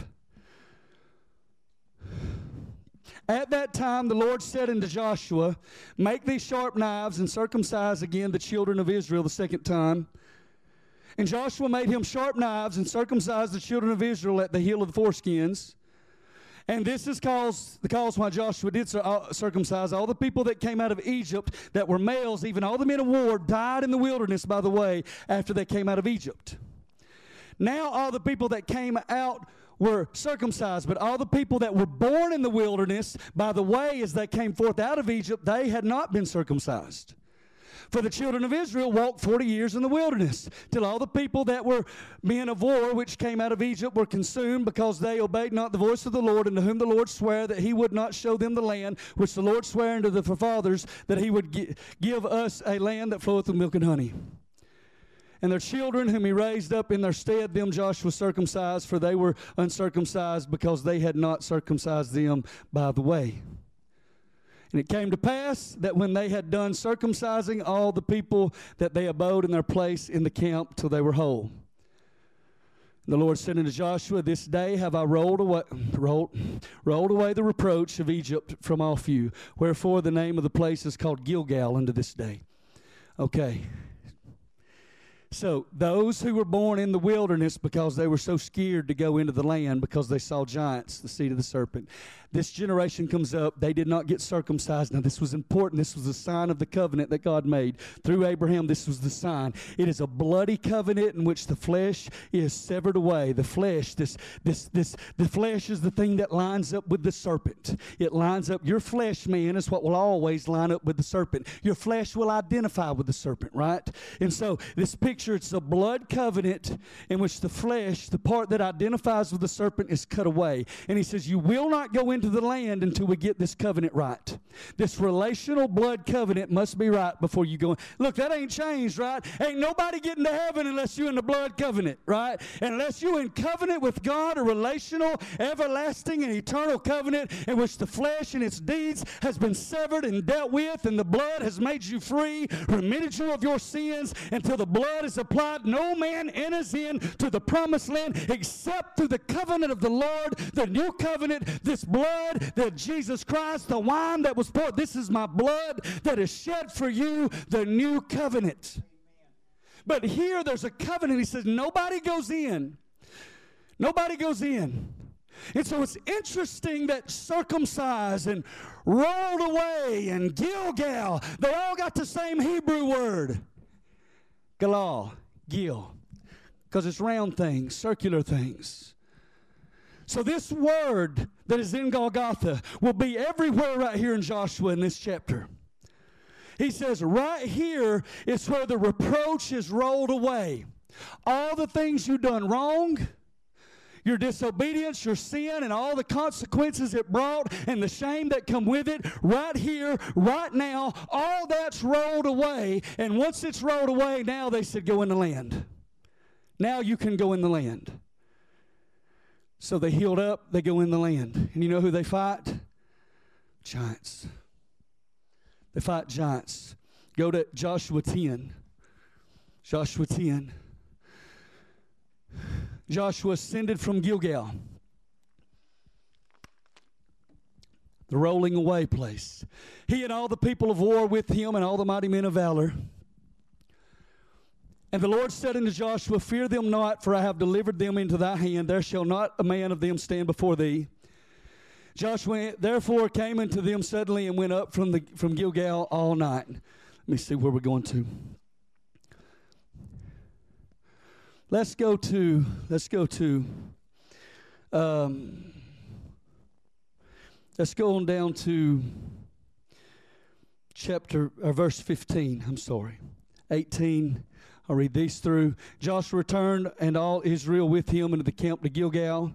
At that time the Lord said unto Joshua, make these sharp knives and circumcise again the children of Israel the second time. And Joshua made him sharp knives and circumcised the children of Israel at the heel of the foreskins. And this is cause, the cause why Joshua did circumcise all the people that came out of Egypt that were males, even all the men of war, died in the wilderness, by the way, after they came out of Egypt. Now all the people that came out were circumcised, but all the people that were born in the wilderness, by the way, as they came forth out of Egypt, they had not been circumcised. For the children of Israel walked forty years in the wilderness, till all the people that were men of war, which came out of Egypt, were consumed, because they obeyed not the voice of the Lord, and to whom the Lord sware that he would not show them the land, which the Lord sware unto the fathers, that he would gi- give us a land that floweth with milk and honey. And their children whom he raised up in their stead, them Joshua circumcised, for they were uncircumcised, because they had not circumcised them by the way. And it came to pass that when they had done circumcising all the people, that they abode in their place in the camp till they were whole. And the Lord said unto Joshua, this day have I rolled away, rolled, rolled away the reproach of Egypt from off you. Wherefore the name of the place is called Gilgal unto this day. Okay. So those who were born in the wilderness because they were so scared to go into the land because they saw giants, the seed of the serpent. This generation comes up. They did not get circumcised. Now, this was important. This was a sign of the covenant that God made. Through Abraham, this was the sign. It is a bloody covenant in which the flesh is severed away. The flesh, this, this, this, the flesh is the thing that lines up with the serpent. It lines up. Your flesh, man, is what will always line up with the serpent. Your flesh will identify with the serpent, right? And so, this picture, it's a blood covenant in which the flesh, the part that identifies with the serpent, is cut away. And he says, you will not go into the land until we get this covenant right. This relational blood covenant must be right before you go in. Look, that ain't changed, right? Ain't nobody getting to heaven unless you're in the blood covenant, right? Unless you're in covenant with God, a relational, everlasting, and eternal covenant in which the flesh and its deeds has been severed and dealt with, and the blood has made you free, remitted you of your sins. Until the blood is applied, no man enters in to the promised land except through the covenant of the Lord, the new covenant, this blood that Jesus Christ, the wine that was poured. This is my blood that is shed for you, the new covenant. But here there's a covenant. He says nobody goes in. Nobody goes in. And so it's interesting that circumcised and rolled away and Gilgal, they all got the same Hebrew word. Galal, Gil. Because it's round things, circular things. So this word that is in Golgotha will be everywhere right here in Joshua in this chapter. He says right here is where the reproach is rolled away. All the things you've done wrong, your disobedience, your sin, and all the consequences it brought and the shame that come with it, right here, right now, all that's rolled away. And once it's rolled away, now they said go in the land. Now you can go in the land. So they healed up, they go in the land. And you know who they fight? Giants. They fight giants. Go to Joshua ten. Joshua ten. Joshua ascended from Gilgal. The rolling away place. He and all the people of war with him and all the mighty men of valor. And the Lord said unto Joshua, fear them not, for I have delivered them into thy hand. There shall not a man of them stand before thee. Joshua therefore came unto them suddenly and went up from the from Gilgal all night. Let me see where we're going to. Let's go to, let's go to, um, let's go on down to chapter, or verse fifteen, I'm sorry, eighteen. I'll read these through. Joshua returned and all Israel with him into the camp to Gilgal.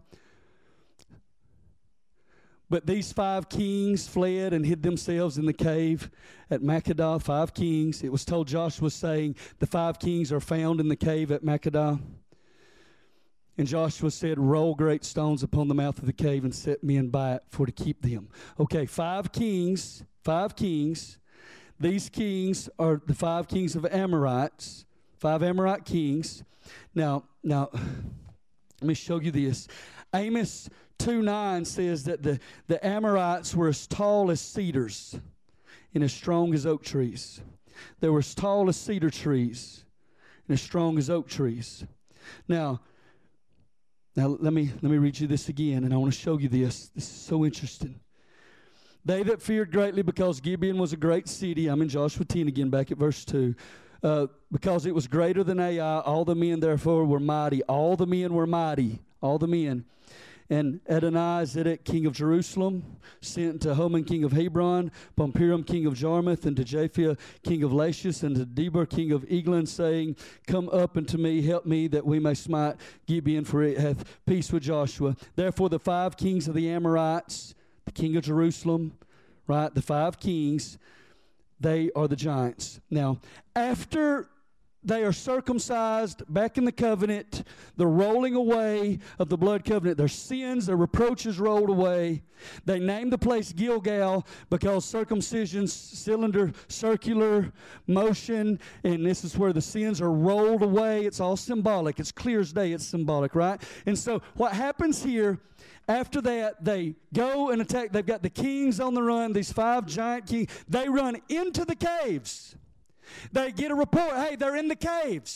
But these five kings fled and hid themselves in the cave at Makkedah. Five kings. It was told Joshua, saying, the five kings are found in the cave at Makkedah. And Joshua said, roll great stones upon the mouth of the cave and set men by it for to keep them. Okay, five kings. Five kings. These kings are the five kings of Amorites. Five Amorite kings. Now, now, let me show you this. Amos two nine says that the, the Amorites were as tall as cedars and as strong as oak trees. They were as tall as cedar trees and as strong as oak trees. Now, now let me let me read you this again, and I want to show you this. This is so interesting. They that feared greatly because Gibeon was a great city. I'm in Joshua ten again, back at verse two. Uh, because it was greater than Ai, all the men therefore were mighty. All the men were mighty. All the men. And Adonizedek, king of Jerusalem, sent to Homan, king of Hebron, Pompiram, king of Jarmuth, and to Japhia, king of Lachish, and to Deber, king of Eglon, saying, come up unto me, help me, that we may smite Gibeon, for it hath peace with Joshua. Therefore the five kings of the Amorites, the king of Jerusalem, right, the five kings, they are the giants. Now, after they are circumcised, back in the covenant, the rolling away of the blood covenant, their sins, their reproaches rolled away. They named the place Gilgal because circumcision's cylinder, circular motion, and this is where the sins are rolled away. It's all symbolic. It's clear as day. It's symbolic, right? And so what happens here, after that, they go and attack. They've got the kings on the run, these five giant kings. They run into the caves. They get a report, hey, they're in the caves.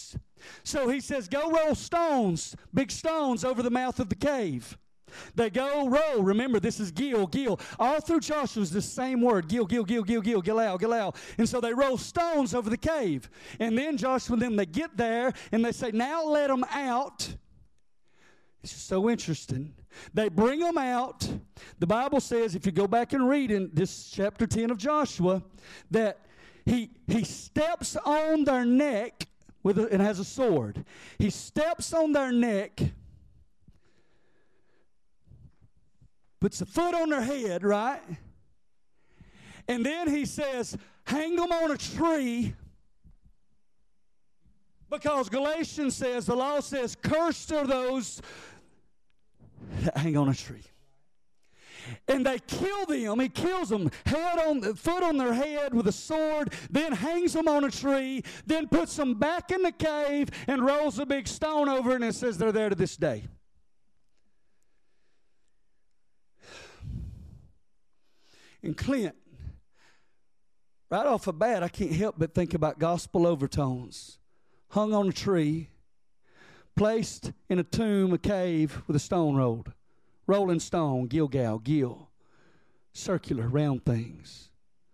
So he says, go roll stones, big stones over the mouth of the cave. They go roll. Remember, this is Gil, Gil. All through Joshua is the same word, Gil, Gil, Gil, Gil, Gil, Gilal, Gilal. And so they roll stones over the cave. And then Joshua and them, they get there, and they say, now let them out. It's just so interesting. They bring them out. The Bible says, if you go back and read in this chapter ten of Joshua, that he, he steps on their neck with a, and has a sword. He steps on their neck, puts a foot on their head, right? And then he says, hang them on a tree, because Galatians says, the law says, cursed are those that hang on a tree. And they kill them. He kills them, head on, foot on their head with a sword, then hangs them on a tree, then puts them back in the cave and rolls a big stone over it, and it says they're there to this day. And Clint, right off the bat, I can't help but think about gospel overtones. Hung on a tree, placed in a tomb, a cave with a stone rolled. Rolling stone, Gilgal, Gil. Circular, round things.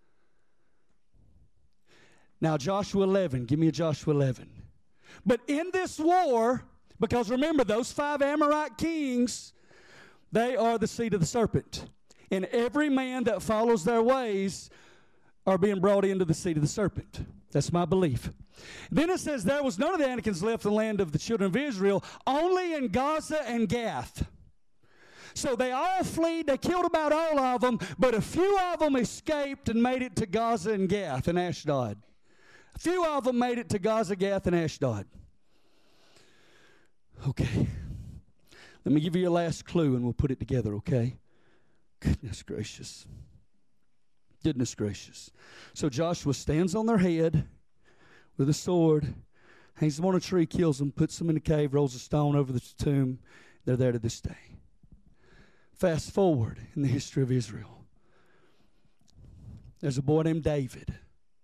Now, Joshua eleven. Give me a Joshua eleven. But in this war, because remember, those five Amorite kings, they are the seed of the serpent. And every man that follows their ways are being brought into the seed of the serpent. That's my belief. Then it says, there was none of the Anakims left in the land of the children of Israel, only in Gaza and Gath. So they all fled. They killed about all of them, but a few of them escaped and made it to Gaza and Gath and Ashdod. A few of them made it to Gaza, Gath, and Ashdod. Okay. Let me give you a last clue and we'll put it together, okay? Goodness gracious. Goodness gracious. So Joshua stands on their head with a sword, hangs them on a tree, kills them, puts them in a cave, rolls a stone over the tomb. They're there to this day. Fast forward in the history of Israel. There's a boy named David.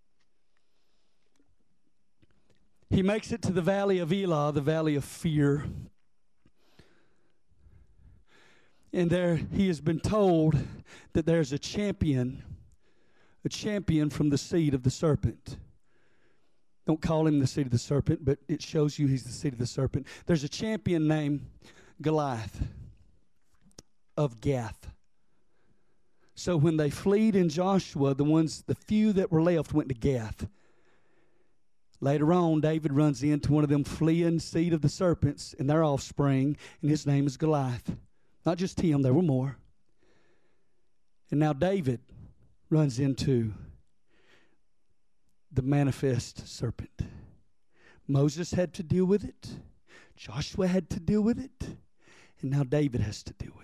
He makes it to the valley of Elah, the valley of fear. And there he has been told that there's a champion, a champion from the seed of the serpent. Don't call him the seed of the serpent, but it shows you he's the seed of the serpent. There's a champion named Goliath of Gath. So when they fled in Joshua, the ones, the few that were left went to Gath. Later on, David runs into one of them fleeing seed of the serpents and their offspring, and his name is Goliath. Not just him, there were more. And now David runs into the manifest serpent. Moses had to deal with it. Joshua had to deal with it. And now David has to deal with it.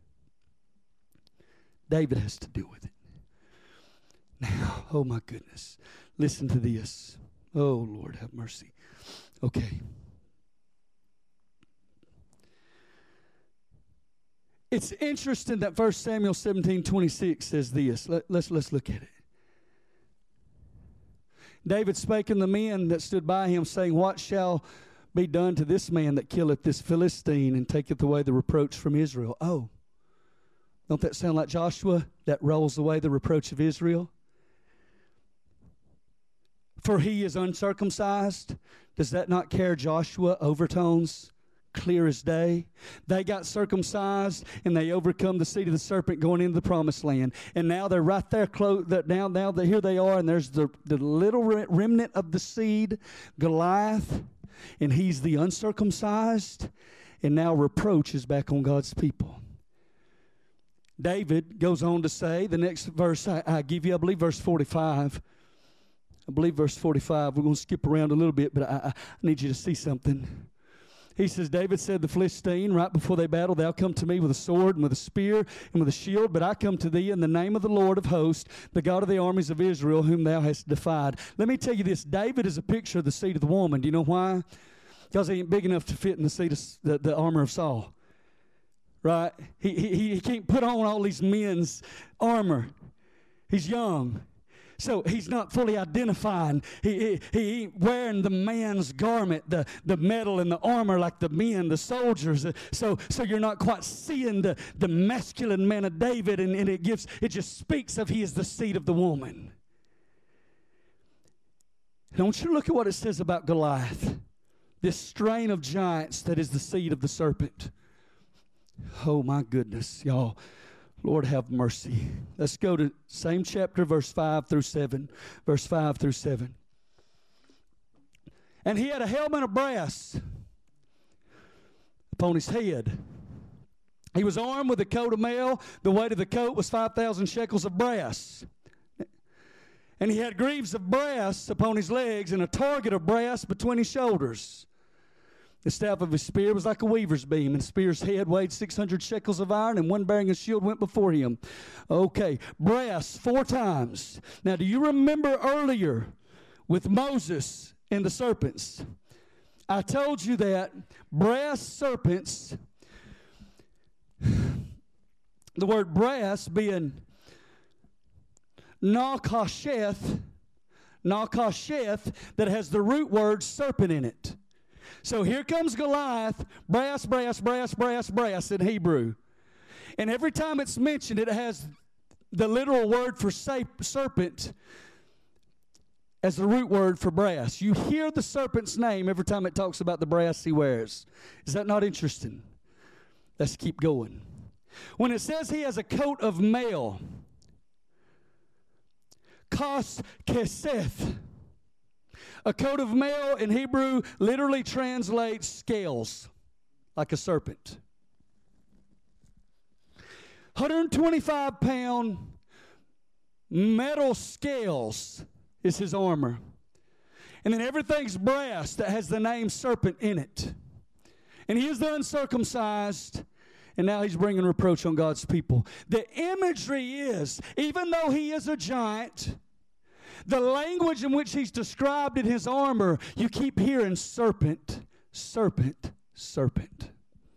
David has to deal with it. Now, oh my goodness. Listen to this. Oh, Lord, have mercy. Okay. It's interesting that First Samuel seventeen twenty-six says this. Let, let's, let's look at it. David spake unto the men that stood by him, saying, what shall be done to this man that killeth this Philistine and taketh away the reproach from Israel? Oh, don't that sound like Joshua that rolls away the reproach of Israel? For he is uncircumcised. Does that not carry Joshua overtones clear as day? They got circumcised and they overcome the seed of the serpent going into the promised land. And now they're right there close. Now, now that here they are, and there's the, the little remnant of the seed, Goliath, and he's the uncircumcised. And now reproach is back on God's people. David goes on to say, the next verse I, I give you, I believe verse forty-five. I believe verse forty-five. We're going to skip around a little bit, but I, I need you to see something. He says, David said, the Philistine, right before they battled, thou come to me with a sword and with a spear and with a shield, but I come to thee in the name of the Lord of hosts, the God of the armies of Israel, whom thou hast defied. Let me tell you this. David is a picture of the seed of the woman. Do you know why? Because he ain't big enough to fit in the seed of the, the armor of Saul. Right? He, he, he can't put on all these men's armor. He's young. So he's not fully identifying. He, he, he ain't wearing the man's garment, the, the metal and the armor like the men, the soldiers. So so you're not quite seeing the, the masculine man of David, and, and it gives it just speaks of he is the seed of the woman. And I want you to look at what it says about Goliath, this strain of giants that is the seed of the serpent. Oh my goodness, y'all. Lord have mercy. Let's go to same chapter, verse five through seven. Verse five through seven. And he had a helmet of brass upon his head. He was armed with a coat of mail. The weight of the coat was five thousand shekels of brass. And he had greaves of brass upon his legs and a target of brass between his shoulders. The staff of his spear was like a weaver's beam, and the spear's head weighed six hundred shekels of iron, and one bearing a shield went before him. Okay, brass four times. Now, do you remember earlier with Moses and the serpents? I told you that brass serpents, the word brass being nakasheth, nakasheth, that has the root word serpent in it. So here comes Goliath, brass, brass, brass, brass, brass in Hebrew. And every time it's mentioned, it has the literal word for serpent as the root word for brass. You hear the serpent's name every time it talks about the brass he wears. Is that not interesting? Let's keep going. When it says he has a coat of mail, kas keseth, a coat of mail in Hebrew literally translates scales, like a serpent. one hundred twenty-five pound metal scales is his armor. And then everything's brass that has the name serpent in it. And he is the uncircumcised, and now he's bringing reproach on God's people. The imagery is, even though he is a giant, the language in which he's described in his armor, you keep hearing serpent, serpent, serpent.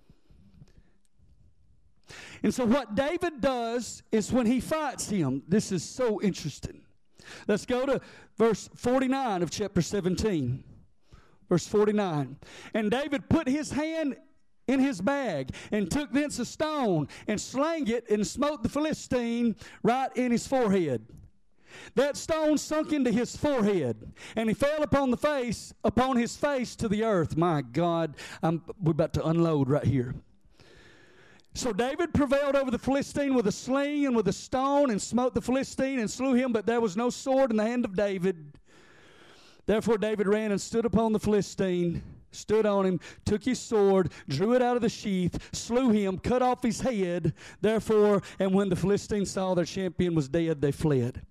And so what David does is when he fights him, this is so interesting. Let's go to verse forty-nine of chapter seventeen. Verse forty-nine. And David put his hand in his bag and took thence a stone and slang it and smote the Philistine right in his forehead. That stone sunk into his forehead, and he fell upon the face, upon his face to the earth. My God, I'm, we're about to unload right here. So David prevailed over the Philistine with a sling and with a stone, and smote the Philistine and slew him, but there was no sword in the hand of David. Therefore David ran and stood upon the Philistine, stood on him, took his sword, drew it out of the sheath, slew him, cut off his head. Therefore, and when the Philistines saw their champion was dead, they fled.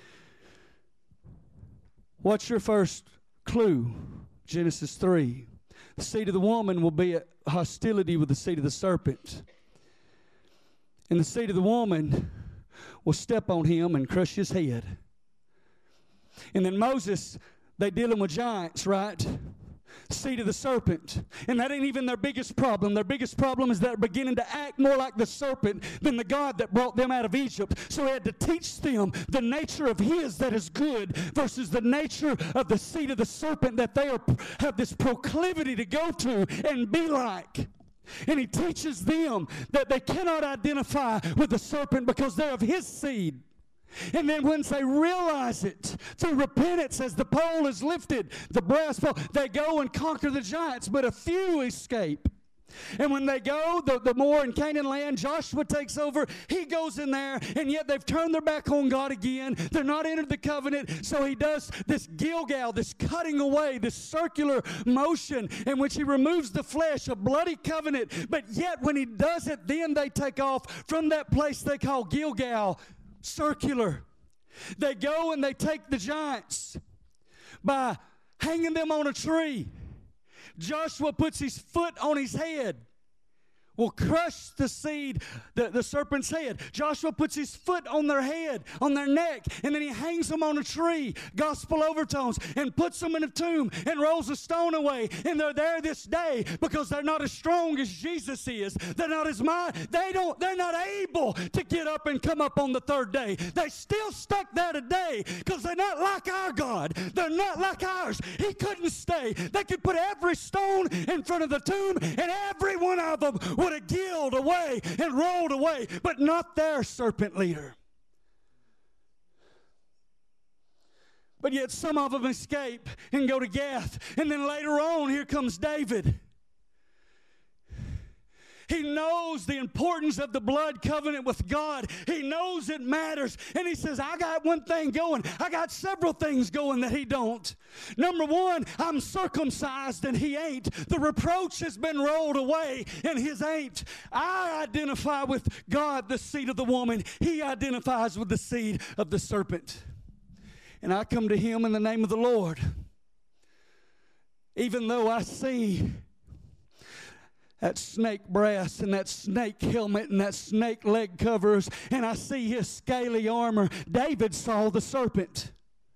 What's your first clue? Genesis three. The seed of the woman will be a hostility with the seed of the serpent. And the seed of the woman will step on him and crush his head. And then Moses, they dealing with giants, right? Seed of the serpent. And that ain't even their biggest problem. Their biggest problem is they're beginning to act more like the serpent than the God that brought them out of Egypt. So he had to teach them the nature of his that is good versus the nature of the seed of the serpent that they are, have this proclivity to go to and be like. And he teaches them that they cannot identify with the serpent because they're of his seed. And then once they realize it, through repentance, as the pole is lifted, the brass pole, they go and conquer the giants, but a few escape. And when they go, the, the more in Canaan land, Joshua takes over. He goes in there, and yet they've turned their back on God again. They're not entered the covenant. So he does this Gilgal, this cutting away, this circular motion in which he removes the flesh, a bloody covenant. But yet when he does it, then they take off from that place they call Gilgal, circular. They go and they take the giants by hanging them on a tree. Joshua puts his foot on his head. will crush the seed, the, the serpent's head. Joshua puts his foot on their head, on their neck, and then he hangs them on a tree, gospel overtones, and puts them in a tomb and rolls a stone away. And they're there this day because they're not as strong as Jesus is. They're not as mighty. They don't, they're not able to get up and come up on the third day. They still stuck there today because they're not like our God. They're not like ours. He couldn't stay. They could put every stone in front of the tomb and every one of them would have gilled away and rolled away, but not their serpent leader. But yet some of them escape and go to Gath. And then later on, here comes David. He knows the importance of the blood covenant with God. He knows it matters. And he says, I got one thing going. I got several things going that he don't. Number one, I'm circumcised and he ain't. The reproach has been rolled away and his ain't. I identify with God, the seed of the woman. He identifies with the seed of the serpent. And I come to him in the name of the Lord. Even though I see that snake brass and that snake helmet and that snake leg covers, and I see his scaly armor, David saw the serpent.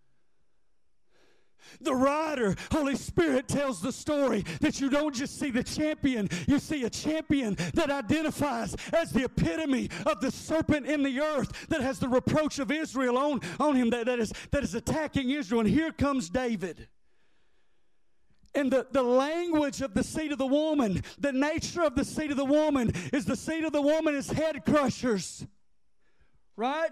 The writer, Holy Spirit, tells the story that you don't just see the champion, you see a champion that identifies as the epitome of the serpent in the earth that has the reproach of Israel on, on him, that, that, is, that is attacking Israel. And here comes David. And the, the language of the seed of the woman, the nature of the seed of the woman is the seed of the woman is head crushers. Right?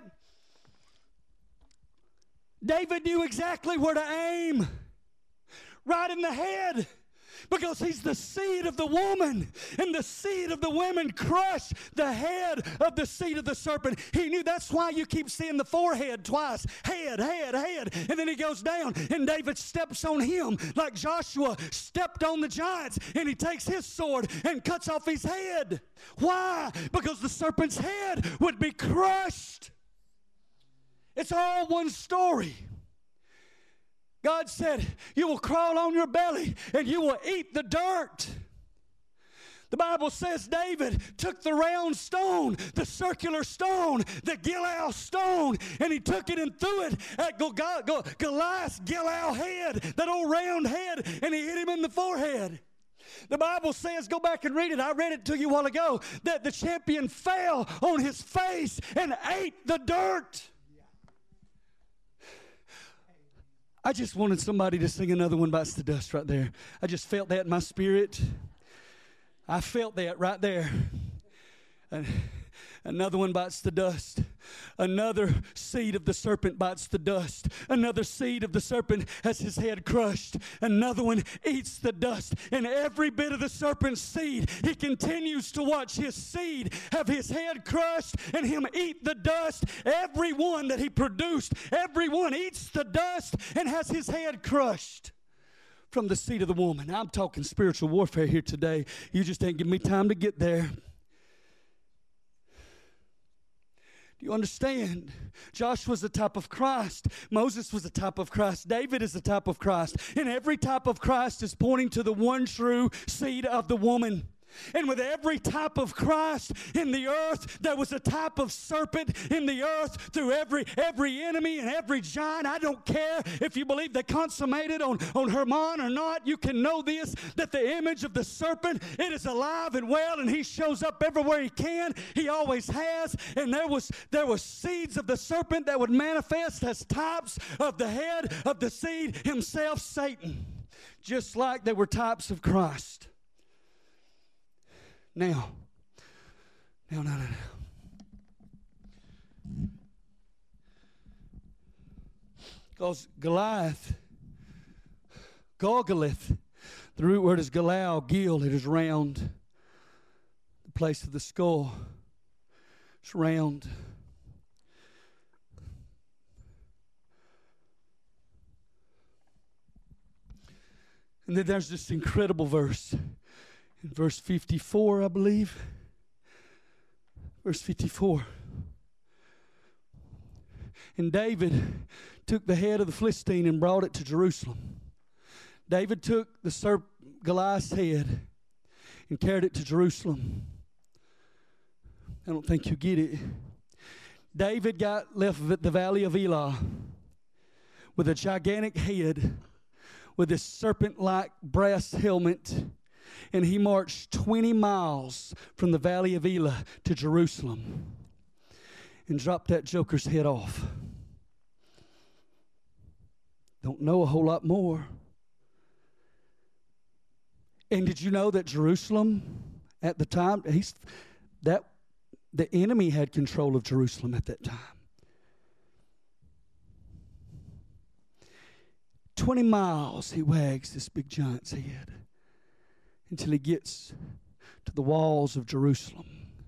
David knew exactly where to aim. Right in the head. Because he's the seed of the woman. And the seed of the women crush the head of the seed of the serpent. He knew. That's why you keep seeing the forehead twice. Head, head, head. And then he goes down. And David steps on him like Joshua stepped on the giants. And he takes his sword and cuts off his head. Why? Because the serpent's head would be crushed. It's all one story. God said, you will crawl on your belly and you will eat the dirt. The Bible says David took the round stone, the circular stone, the Gilgal stone, and he took it and threw it at Goliath's Gilgal head, that old round head, and he hit him in the forehead. The Bible says, go back and read it, I read it to you a while ago, that the champion fell on his face and ate the dirt. I just wanted somebody to sing Another One Bites the Dust right there. I just felt that in my spirit. I felt that right there. And another one bites the dust. Another seed of the serpent bites the dust. Another seed of the serpent has his head crushed. Another one eats the dust. And every bit of the serpent's seed, he continues to watch his seed have his head crushed and him eat the dust. Every one that he produced, every one eats the dust and has his head crushed from the seed of the woman. I'm talking spiritual warfare here today. You just ain't giving me time to get there. You understand? Joshua's a type of Christ. Moses was a type of Christ. David is a type of Christ. And every type of Christ is pointing to the one true seed of the woman. And with every type of Christ in the earth, there was a type of serpent in the earth through every every enemy and every giant. I don't care if you believe they consummated on, on Hermon or not. You can know this, that the image of the serpent, it is alive and well, and he shows up everywhere he can. He always has. And there was, there was seeds of the serpent that would manifest as types of the head of the seed himself, Satan. Just like there were types of Christ. Now, now, no, no, no. Because Goliath, Gilgalith, the root word is Galal, Gil, it is round. The place of the skull, it's round. And then there's this incredible verse. In verse fifty-four, I believe. Verse fifty-four. And David took the head of the Philistine and brought it to Jerusalem. David took the serp- Goliath's head and carried it to Jerusalem. I don't think you get it. David got left at the valley of Elah with a gigantic head, with this serpent-like brass helmet, and he marched twenty miles from the valley of Elah to Jerusalem and dropped that joker's head off. Don't know a whole lot more. And did you know that Jerusalem at the time, he's, that the enemy had control of Jerusalem at that time. Twenty miles he wags this big giant's head until he gets to the walls of Jerusalem.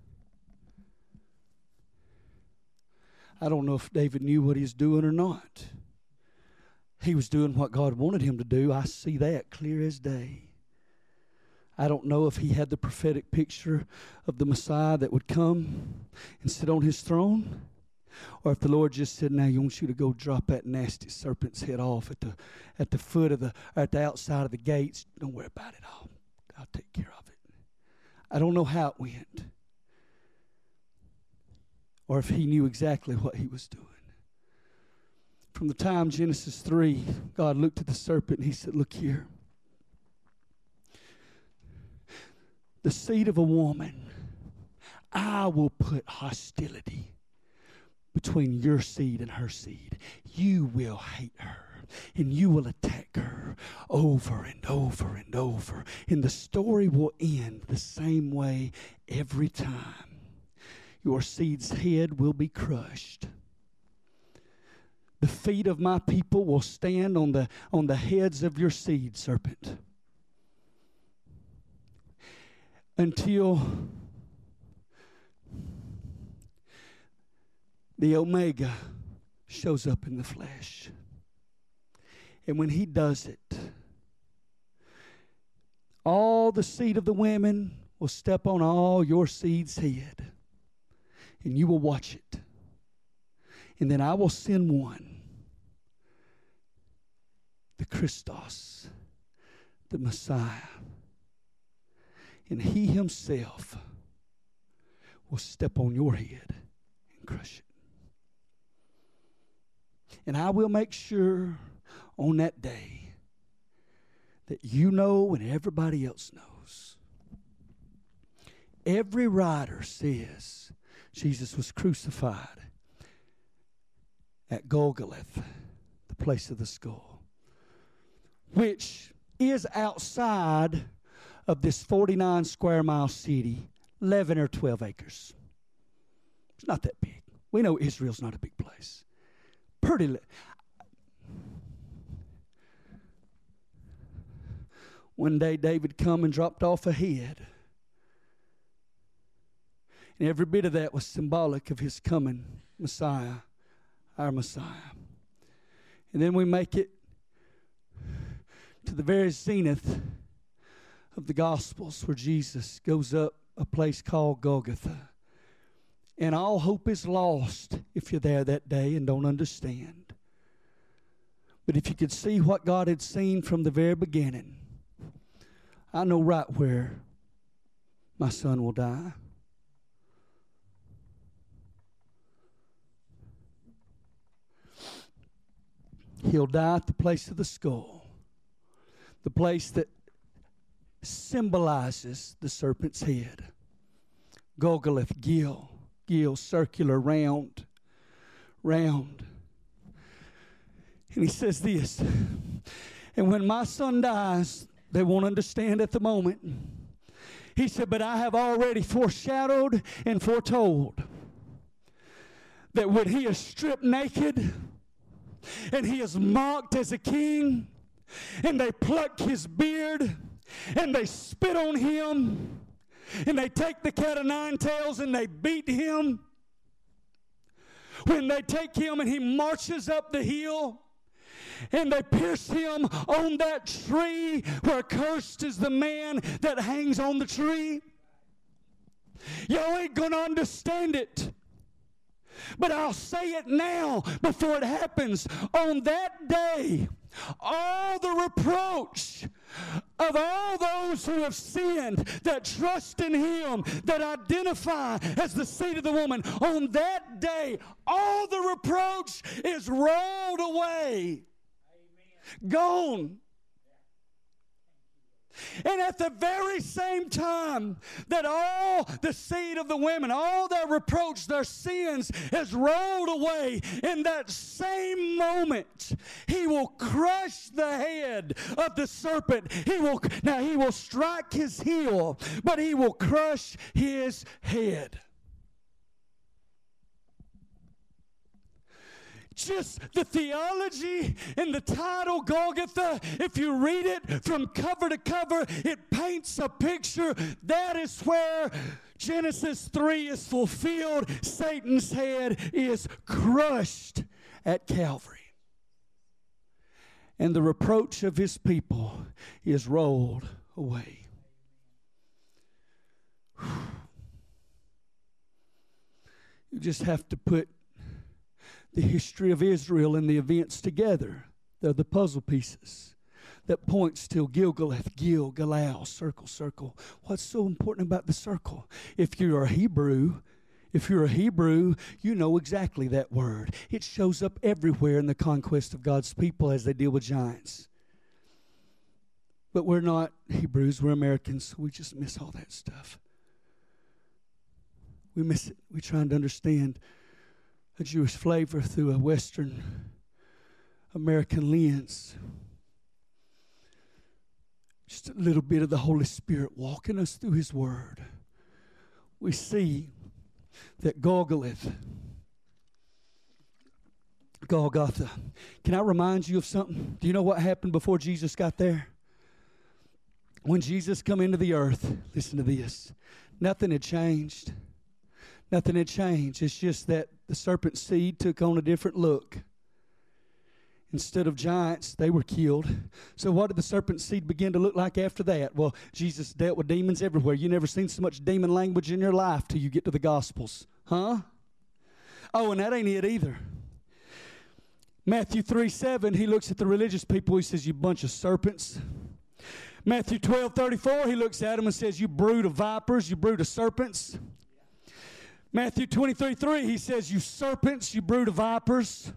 I don't know if David knew what he was doing or not. He was doing what God wanted him to do. I see that clear as day. I don't know if he had the prophetic picture of the Messiah that would come and sit on his throne, or if the Lord just said, now you want you to go drop that nasty serpent's head off at the at the foot of the, or at the outside of the gates. Don't worry about it. I'll, I'll take care of it. I don't know how it went, or if he knew exactly what he was doing. From the time Genesis three, God looked at the serpent and he said, look here. The seed of a woman, I will put hostility between your seed and her seed. You will hate her, and you will attack her over and over and over. And the story will end the same way every time. Your seed's head will be crushed. The feet of my people will stand on the, on the heads of your seed, serpent. Until the Omega shows up in the flesh. And when he does it, all the seed of the women will step on all your seed's head. And you will watch it. And then I will send one, the Christos, the Messiah. And he himself will step on your head and crush it. And I will make sure on that day that you know and everybody else knows. Every writer says Jesus was crucified at Golgotha, the place of the skull, which is outside of this forty-nine square mile city, eleven or twelve acres. It's not that big. We know Israel's not a big place. Pretty li- One day David come and dropped off a head. And every bit of that was symbolic of his coming, Messiah, our Messiah. And then we make it to the very zenith of the Gospels, where Jesus goes up a place called Golgotha. And all hope is lost if you're there that day and don't understand. But if you could see what God had seen from the very beginning, I know right where my son will die. He'll die at the place of the skull, the place that symbolizes the serpent's head. Golgotha, Gil, Gil, circular, round, round. And he says this, and when my son dies, they won't understand at the moment. He said, but I have already foreshadowed and foretold that when he is stripped naked and he is mocked as a king, and they pluck his beard, and they spit on him, and they take the cat of nine tails and they beat him. When they take him and he marches up the hill, and they pierce him on that tree where cursed is the man that hangs on the tree. Y'all ain't gonna understand it. But I'll say it now before it happens. On that day, all the reproach of all those who have sinned, that trust in Him, that identify as the seed of the woman, on that day, all the reproach is rolled away. Amen. Gone. And at the very same time that all the seed of the women, all their reproach, their sins has rolled away, in that same moment, He will crush the head of the serpent. He will, now He will strike his heel, but He will crush his head. Just the theology in the title Golgotha, if you read it from cover to cover, it paints a picture. That is where Genesis three is fulfilled. Satan's head is crushed at Calvary. And the reproach of His people is rolled away. You just have to put the history of Israel and the events together. They're the puzzle pieces that points to Gilgaleth, Gil, Galal, circle, circle. What's so important about the circle? If you're a Hebrew, if you're a Hebrew, you know exactly that word. It shows up everywhere in the conquest of God's people as they deal with giants. But we're not Hebrews, we're Americans, so we just miss all that stuff. We miss it. We're trying to understand a Jewish flavor through a Western American lens. Just a little bit of the Holy Spirit walking us through His Word. We see that Golgotha, Golgotha. Can I remind you of something? Do you know what happened before Jesus got there? When Jesus come into the earth, listen to this, nothing had changed. Nothing had changed. It's just that the serpent seed took on a different look. Instead of giants, they were killed. So what did the serpent seed begin to look like after that? Well, Jesus dealt with demons everywhere. You never seen so much demon language in your life till you get to the Gospels. Huh? Oh, and that ain't it either. Matthew three seven, He looks at the religious people. He says, you bunch of serpents. Matthew twelve thirty-four, He looks at them and says, you brood of vipers, you brood of serpents. Matthew twenty-three three, He says, you serpents, you brood of vipers.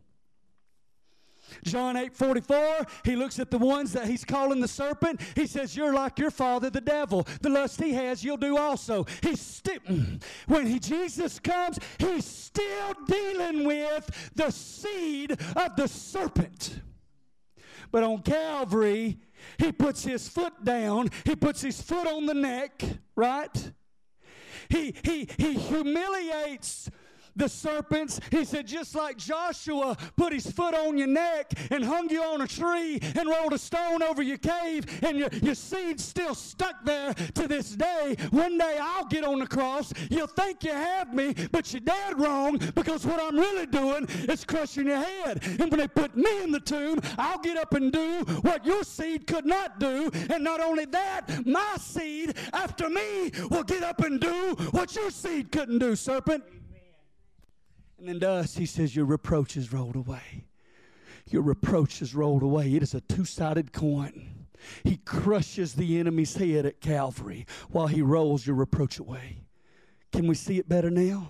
John eight forty-four, He looks at the ones that He's calling the serpent. He says, you're like your father, the devil. The lust he has, you'll do also. He's sti- when he, Jesus comes, He's still dealing with the seed of the serpent. But on Calvary, He puts His foot down. He puts His foot on the neck, right? He, he, he humiliates the serpents. He said, just like Joshua put his foot on your neck and hung you on a tree and rolled a stone over your cave, and your, your seed's still stuck there to this day. One day I'll get on the cross. You'll think you have me, but you're dead wrong, because what I'm really doing is crushing your head. And when they put me in the tomb, I'll get up and do what your seed could not do. And not only that, my seed after me will get up and do what your seed couldn't do, serpent. And then to us, He says, your reproach is rolled away. Your reproach is rolled away. It is a two-sided coin. He crushes the enemy's head at Calvary while He rolls your reproach away. Can we see it better now?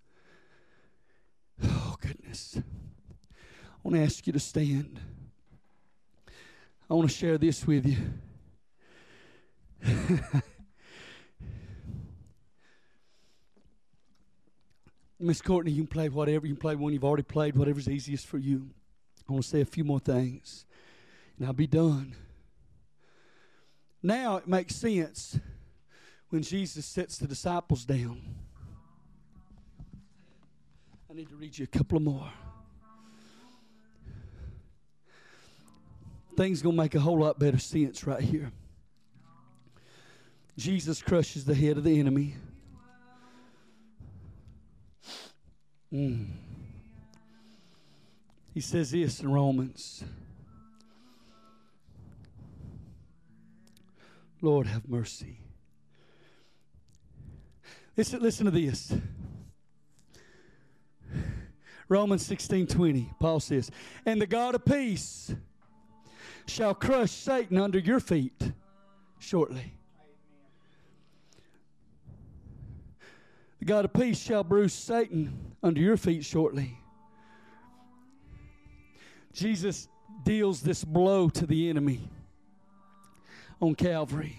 Oh, goodness. I want to ask you to stand. I want to share this with you. Miss Courtney, you can play whatever. You can play one you've already played, whatever's easiest for you. I want to say a few more things, and I'll be done. Now it makes sense when Jesus sets the disciples down. I need to read you a couple of more. Things going to make a whole lot better sense right here. Jesus crushes the head of the enemy. Mm. He says this in Romans. Lord, have mercy. Listen, listen to this. Romans sixteen twenty, Paul says, and the God of peace shall crush Satan under your feet shortly. The God of peace shall bruise Satan under your feet shortly. Jesus deals this blow to the enemy on Calvary.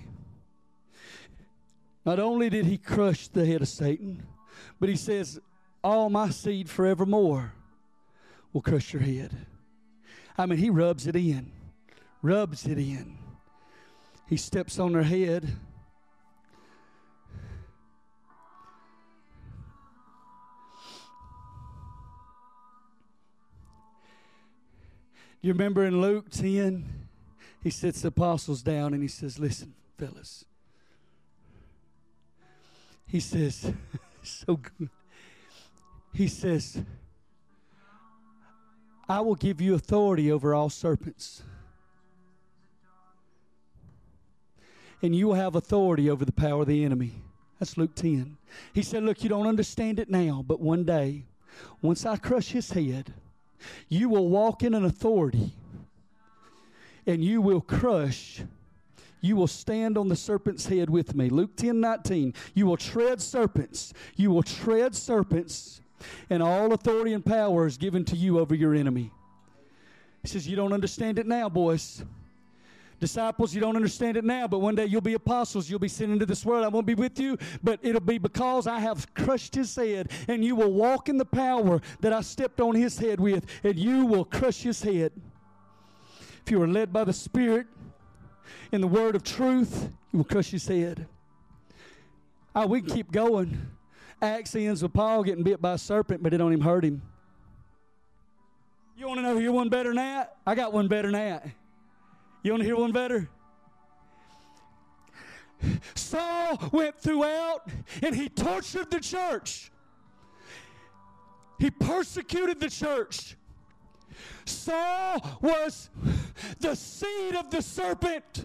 Not only did he crush the head of Satan, but he says, all my seed forevermore will crush your head. I mean, he rubs it in, rubs it in. He steps on their head. You remember in Luke ten, he sits the apostles down and he says, listen, fellas. He says, so good. He says, I will give you authority over all serpents. And you will have authority over the power of the enemy. That's Luke ten. He said, look, you don't understand it now, but one day, once I crush his head, you will walk in an authority and you will crush, you will stand on the serpent's head with me. Luke ten nineteen. You will tread serpents. You will tread serpents, and all authority and power is given to you over your enemy. He says, you don't understand it now, boys. Disciples, you don't understand it now, but one day you'll be apostles. You'll be sent into this world. I won't be with you, but it'll be because I have crushed his head, and you will walk in the power that I stepped on his head with, and you will crush his head. If you are led by the Spirit in the word of truth, you will crush his head. Oh, we can keep going. Acts ends with Paul getting bit by a serpent, but it don't even hurt him. You want to know who one better than that? I got one better than that. You want to hear one better? Saul went throughout and he tortured the church. He persecuted the church. Saul was the seed of the serpent.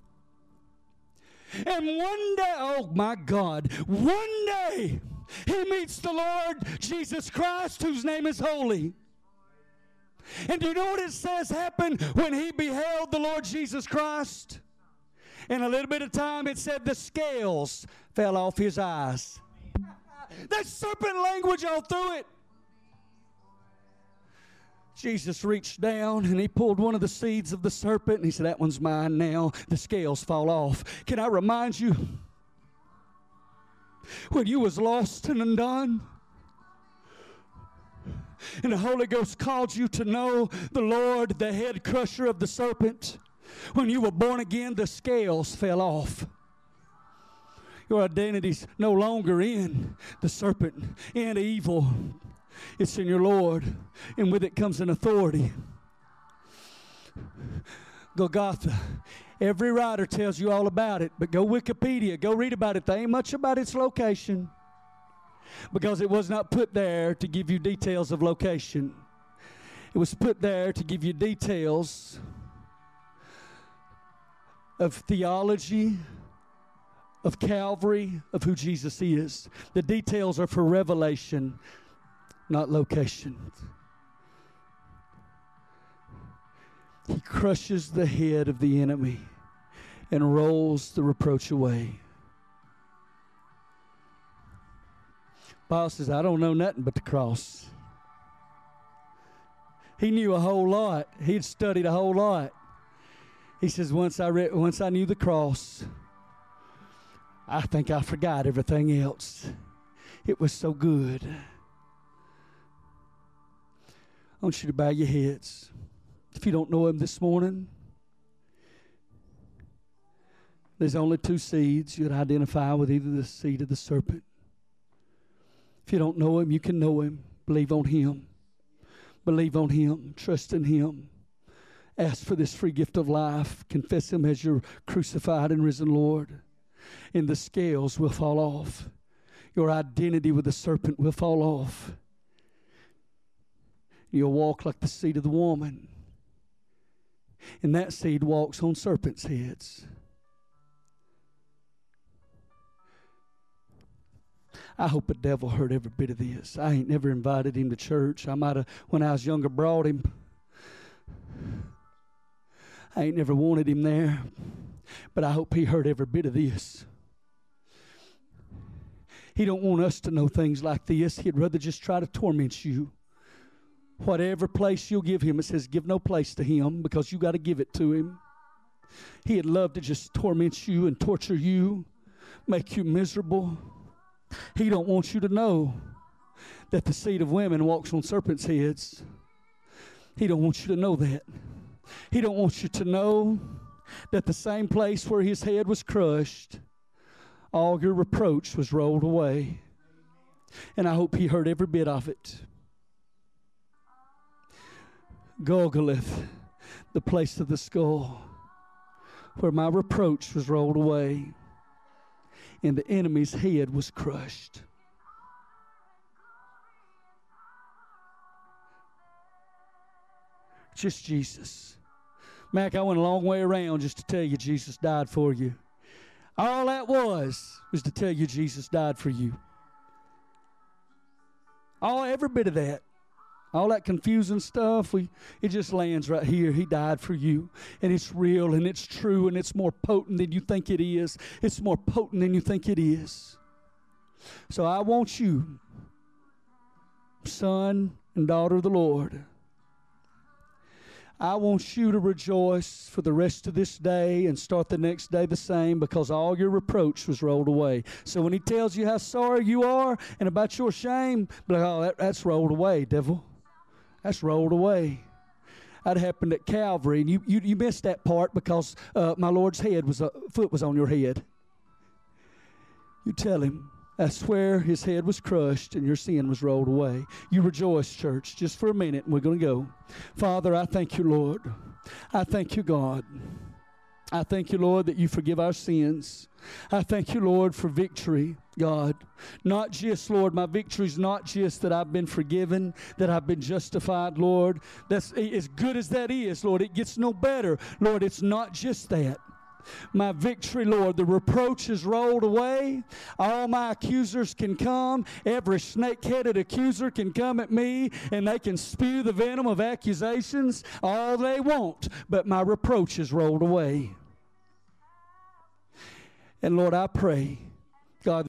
And one day, oh my God, one day he meets the Lord Jesus Christ, whose name is holy. And do you know what it says happened when he beheld the Lord Jesus Christ? In a little bit of time, it said the scales fell off his eyes. That's serpent language all through it. Jesus reached down and he pulled one of the seeds of the serpent and he said, that one's mine now. The scales fall off. Can I remind you, when you was lost and undone, and the Holy Ghost called you to know the Lord, the head crusher of the serpent, when you were born again, the scales fell off. Your identity's no longer in the serpent and evil. It's in your Lord, and with it comes an authority. Golgotha. Every writer tells you all about it, but go Wikipedia, go read about it. There ain't much about its location, because it was not put there to give you details of location. It was put there to give you details of theology, of Calvary, of who Jesus is. The details are for revelation, not location. He crushes the head of the enemy and rolls the reproach away. Paul says, I don't know nothing but the cross. He knew a whole lot. He'd studied a whole lot. He says, once I read, once I knew the cross, I think I forgot everything else. It was so good. I want you to bow your heads. If you don't know him this morning, there's only two seeds you'd identify with, either the seed of the serpent. If you don't know him, you can know him. Believe on him. Believe on him. Trust in him. Ask for this free gift of life. Confess him as your crucified and risen Lord. And the scales will fall off. Your identity with the serpent will fall off. You'll walk like the seed of the woman. And that seed walks on serpents' heads. I hope the devil heard every bit of this. I ain't never invited him to church. I might have, when I was younger, brought him. I ain't never wanted him there, but I hope he heard every bit of this. He don't want us to know things like this. He'd rather just try to torment you. Whatever place you'll give him, it says give no place to him because you got to give it to him. He'd love to just torment you and torture you, make you miserable. He don't want you to know that the seed of women walks on serpents' heads. He don't want you to know that. He don't want you to know that the same place where his head was crushed, all your reproach was rolled away. And I hope he heard every bit of it. Golgotha, the place of the skull, where my reproach was rolled away and the enemy's head was crushed. Just Jesus. Mac, I went a long way around just to tell you Jesus died for you. All that was was to tell you Jesus died for you. All every bit of that. All that confusing stuff, we it just lands right here. He died for you. And it's real and it's true and it's more potent than you think it is. It's more potent than you think it is. So I want you, son and daughter of the Lord, I want you to rejoice for the rest of this day and start the next day the same because all your reproach was rolled away. So when he tells you how sorry you are and about your shame, be like, oh, that, that's rolled away, devil. That's rolled away. That happened at Calvary, and you, you, you missed that part because uh, my Lord's head was uh, foot was on your head. You tell him, that's where his head was crushed and your sin was rolled away. You rejoice, church, just for a minute, and we're going to go. Father, I thank you, Lord. I thank you, God. I thank you, Lord, that you forgive our sins. I thank you, Lord, for victory, God. Not just, Lord, my victory is not just that I've been forgiven, that I've been justified, Lord. That's as good as that is, Lord. It gets no better. Lord, it's not just that. My victory, Lord, the reproach is rolled away. All my accusers can come. Every snake-headed accuser can come at me, and they can spew the venom of accusations all they want, but my reproach is rolled away. And Lord, I pray, God,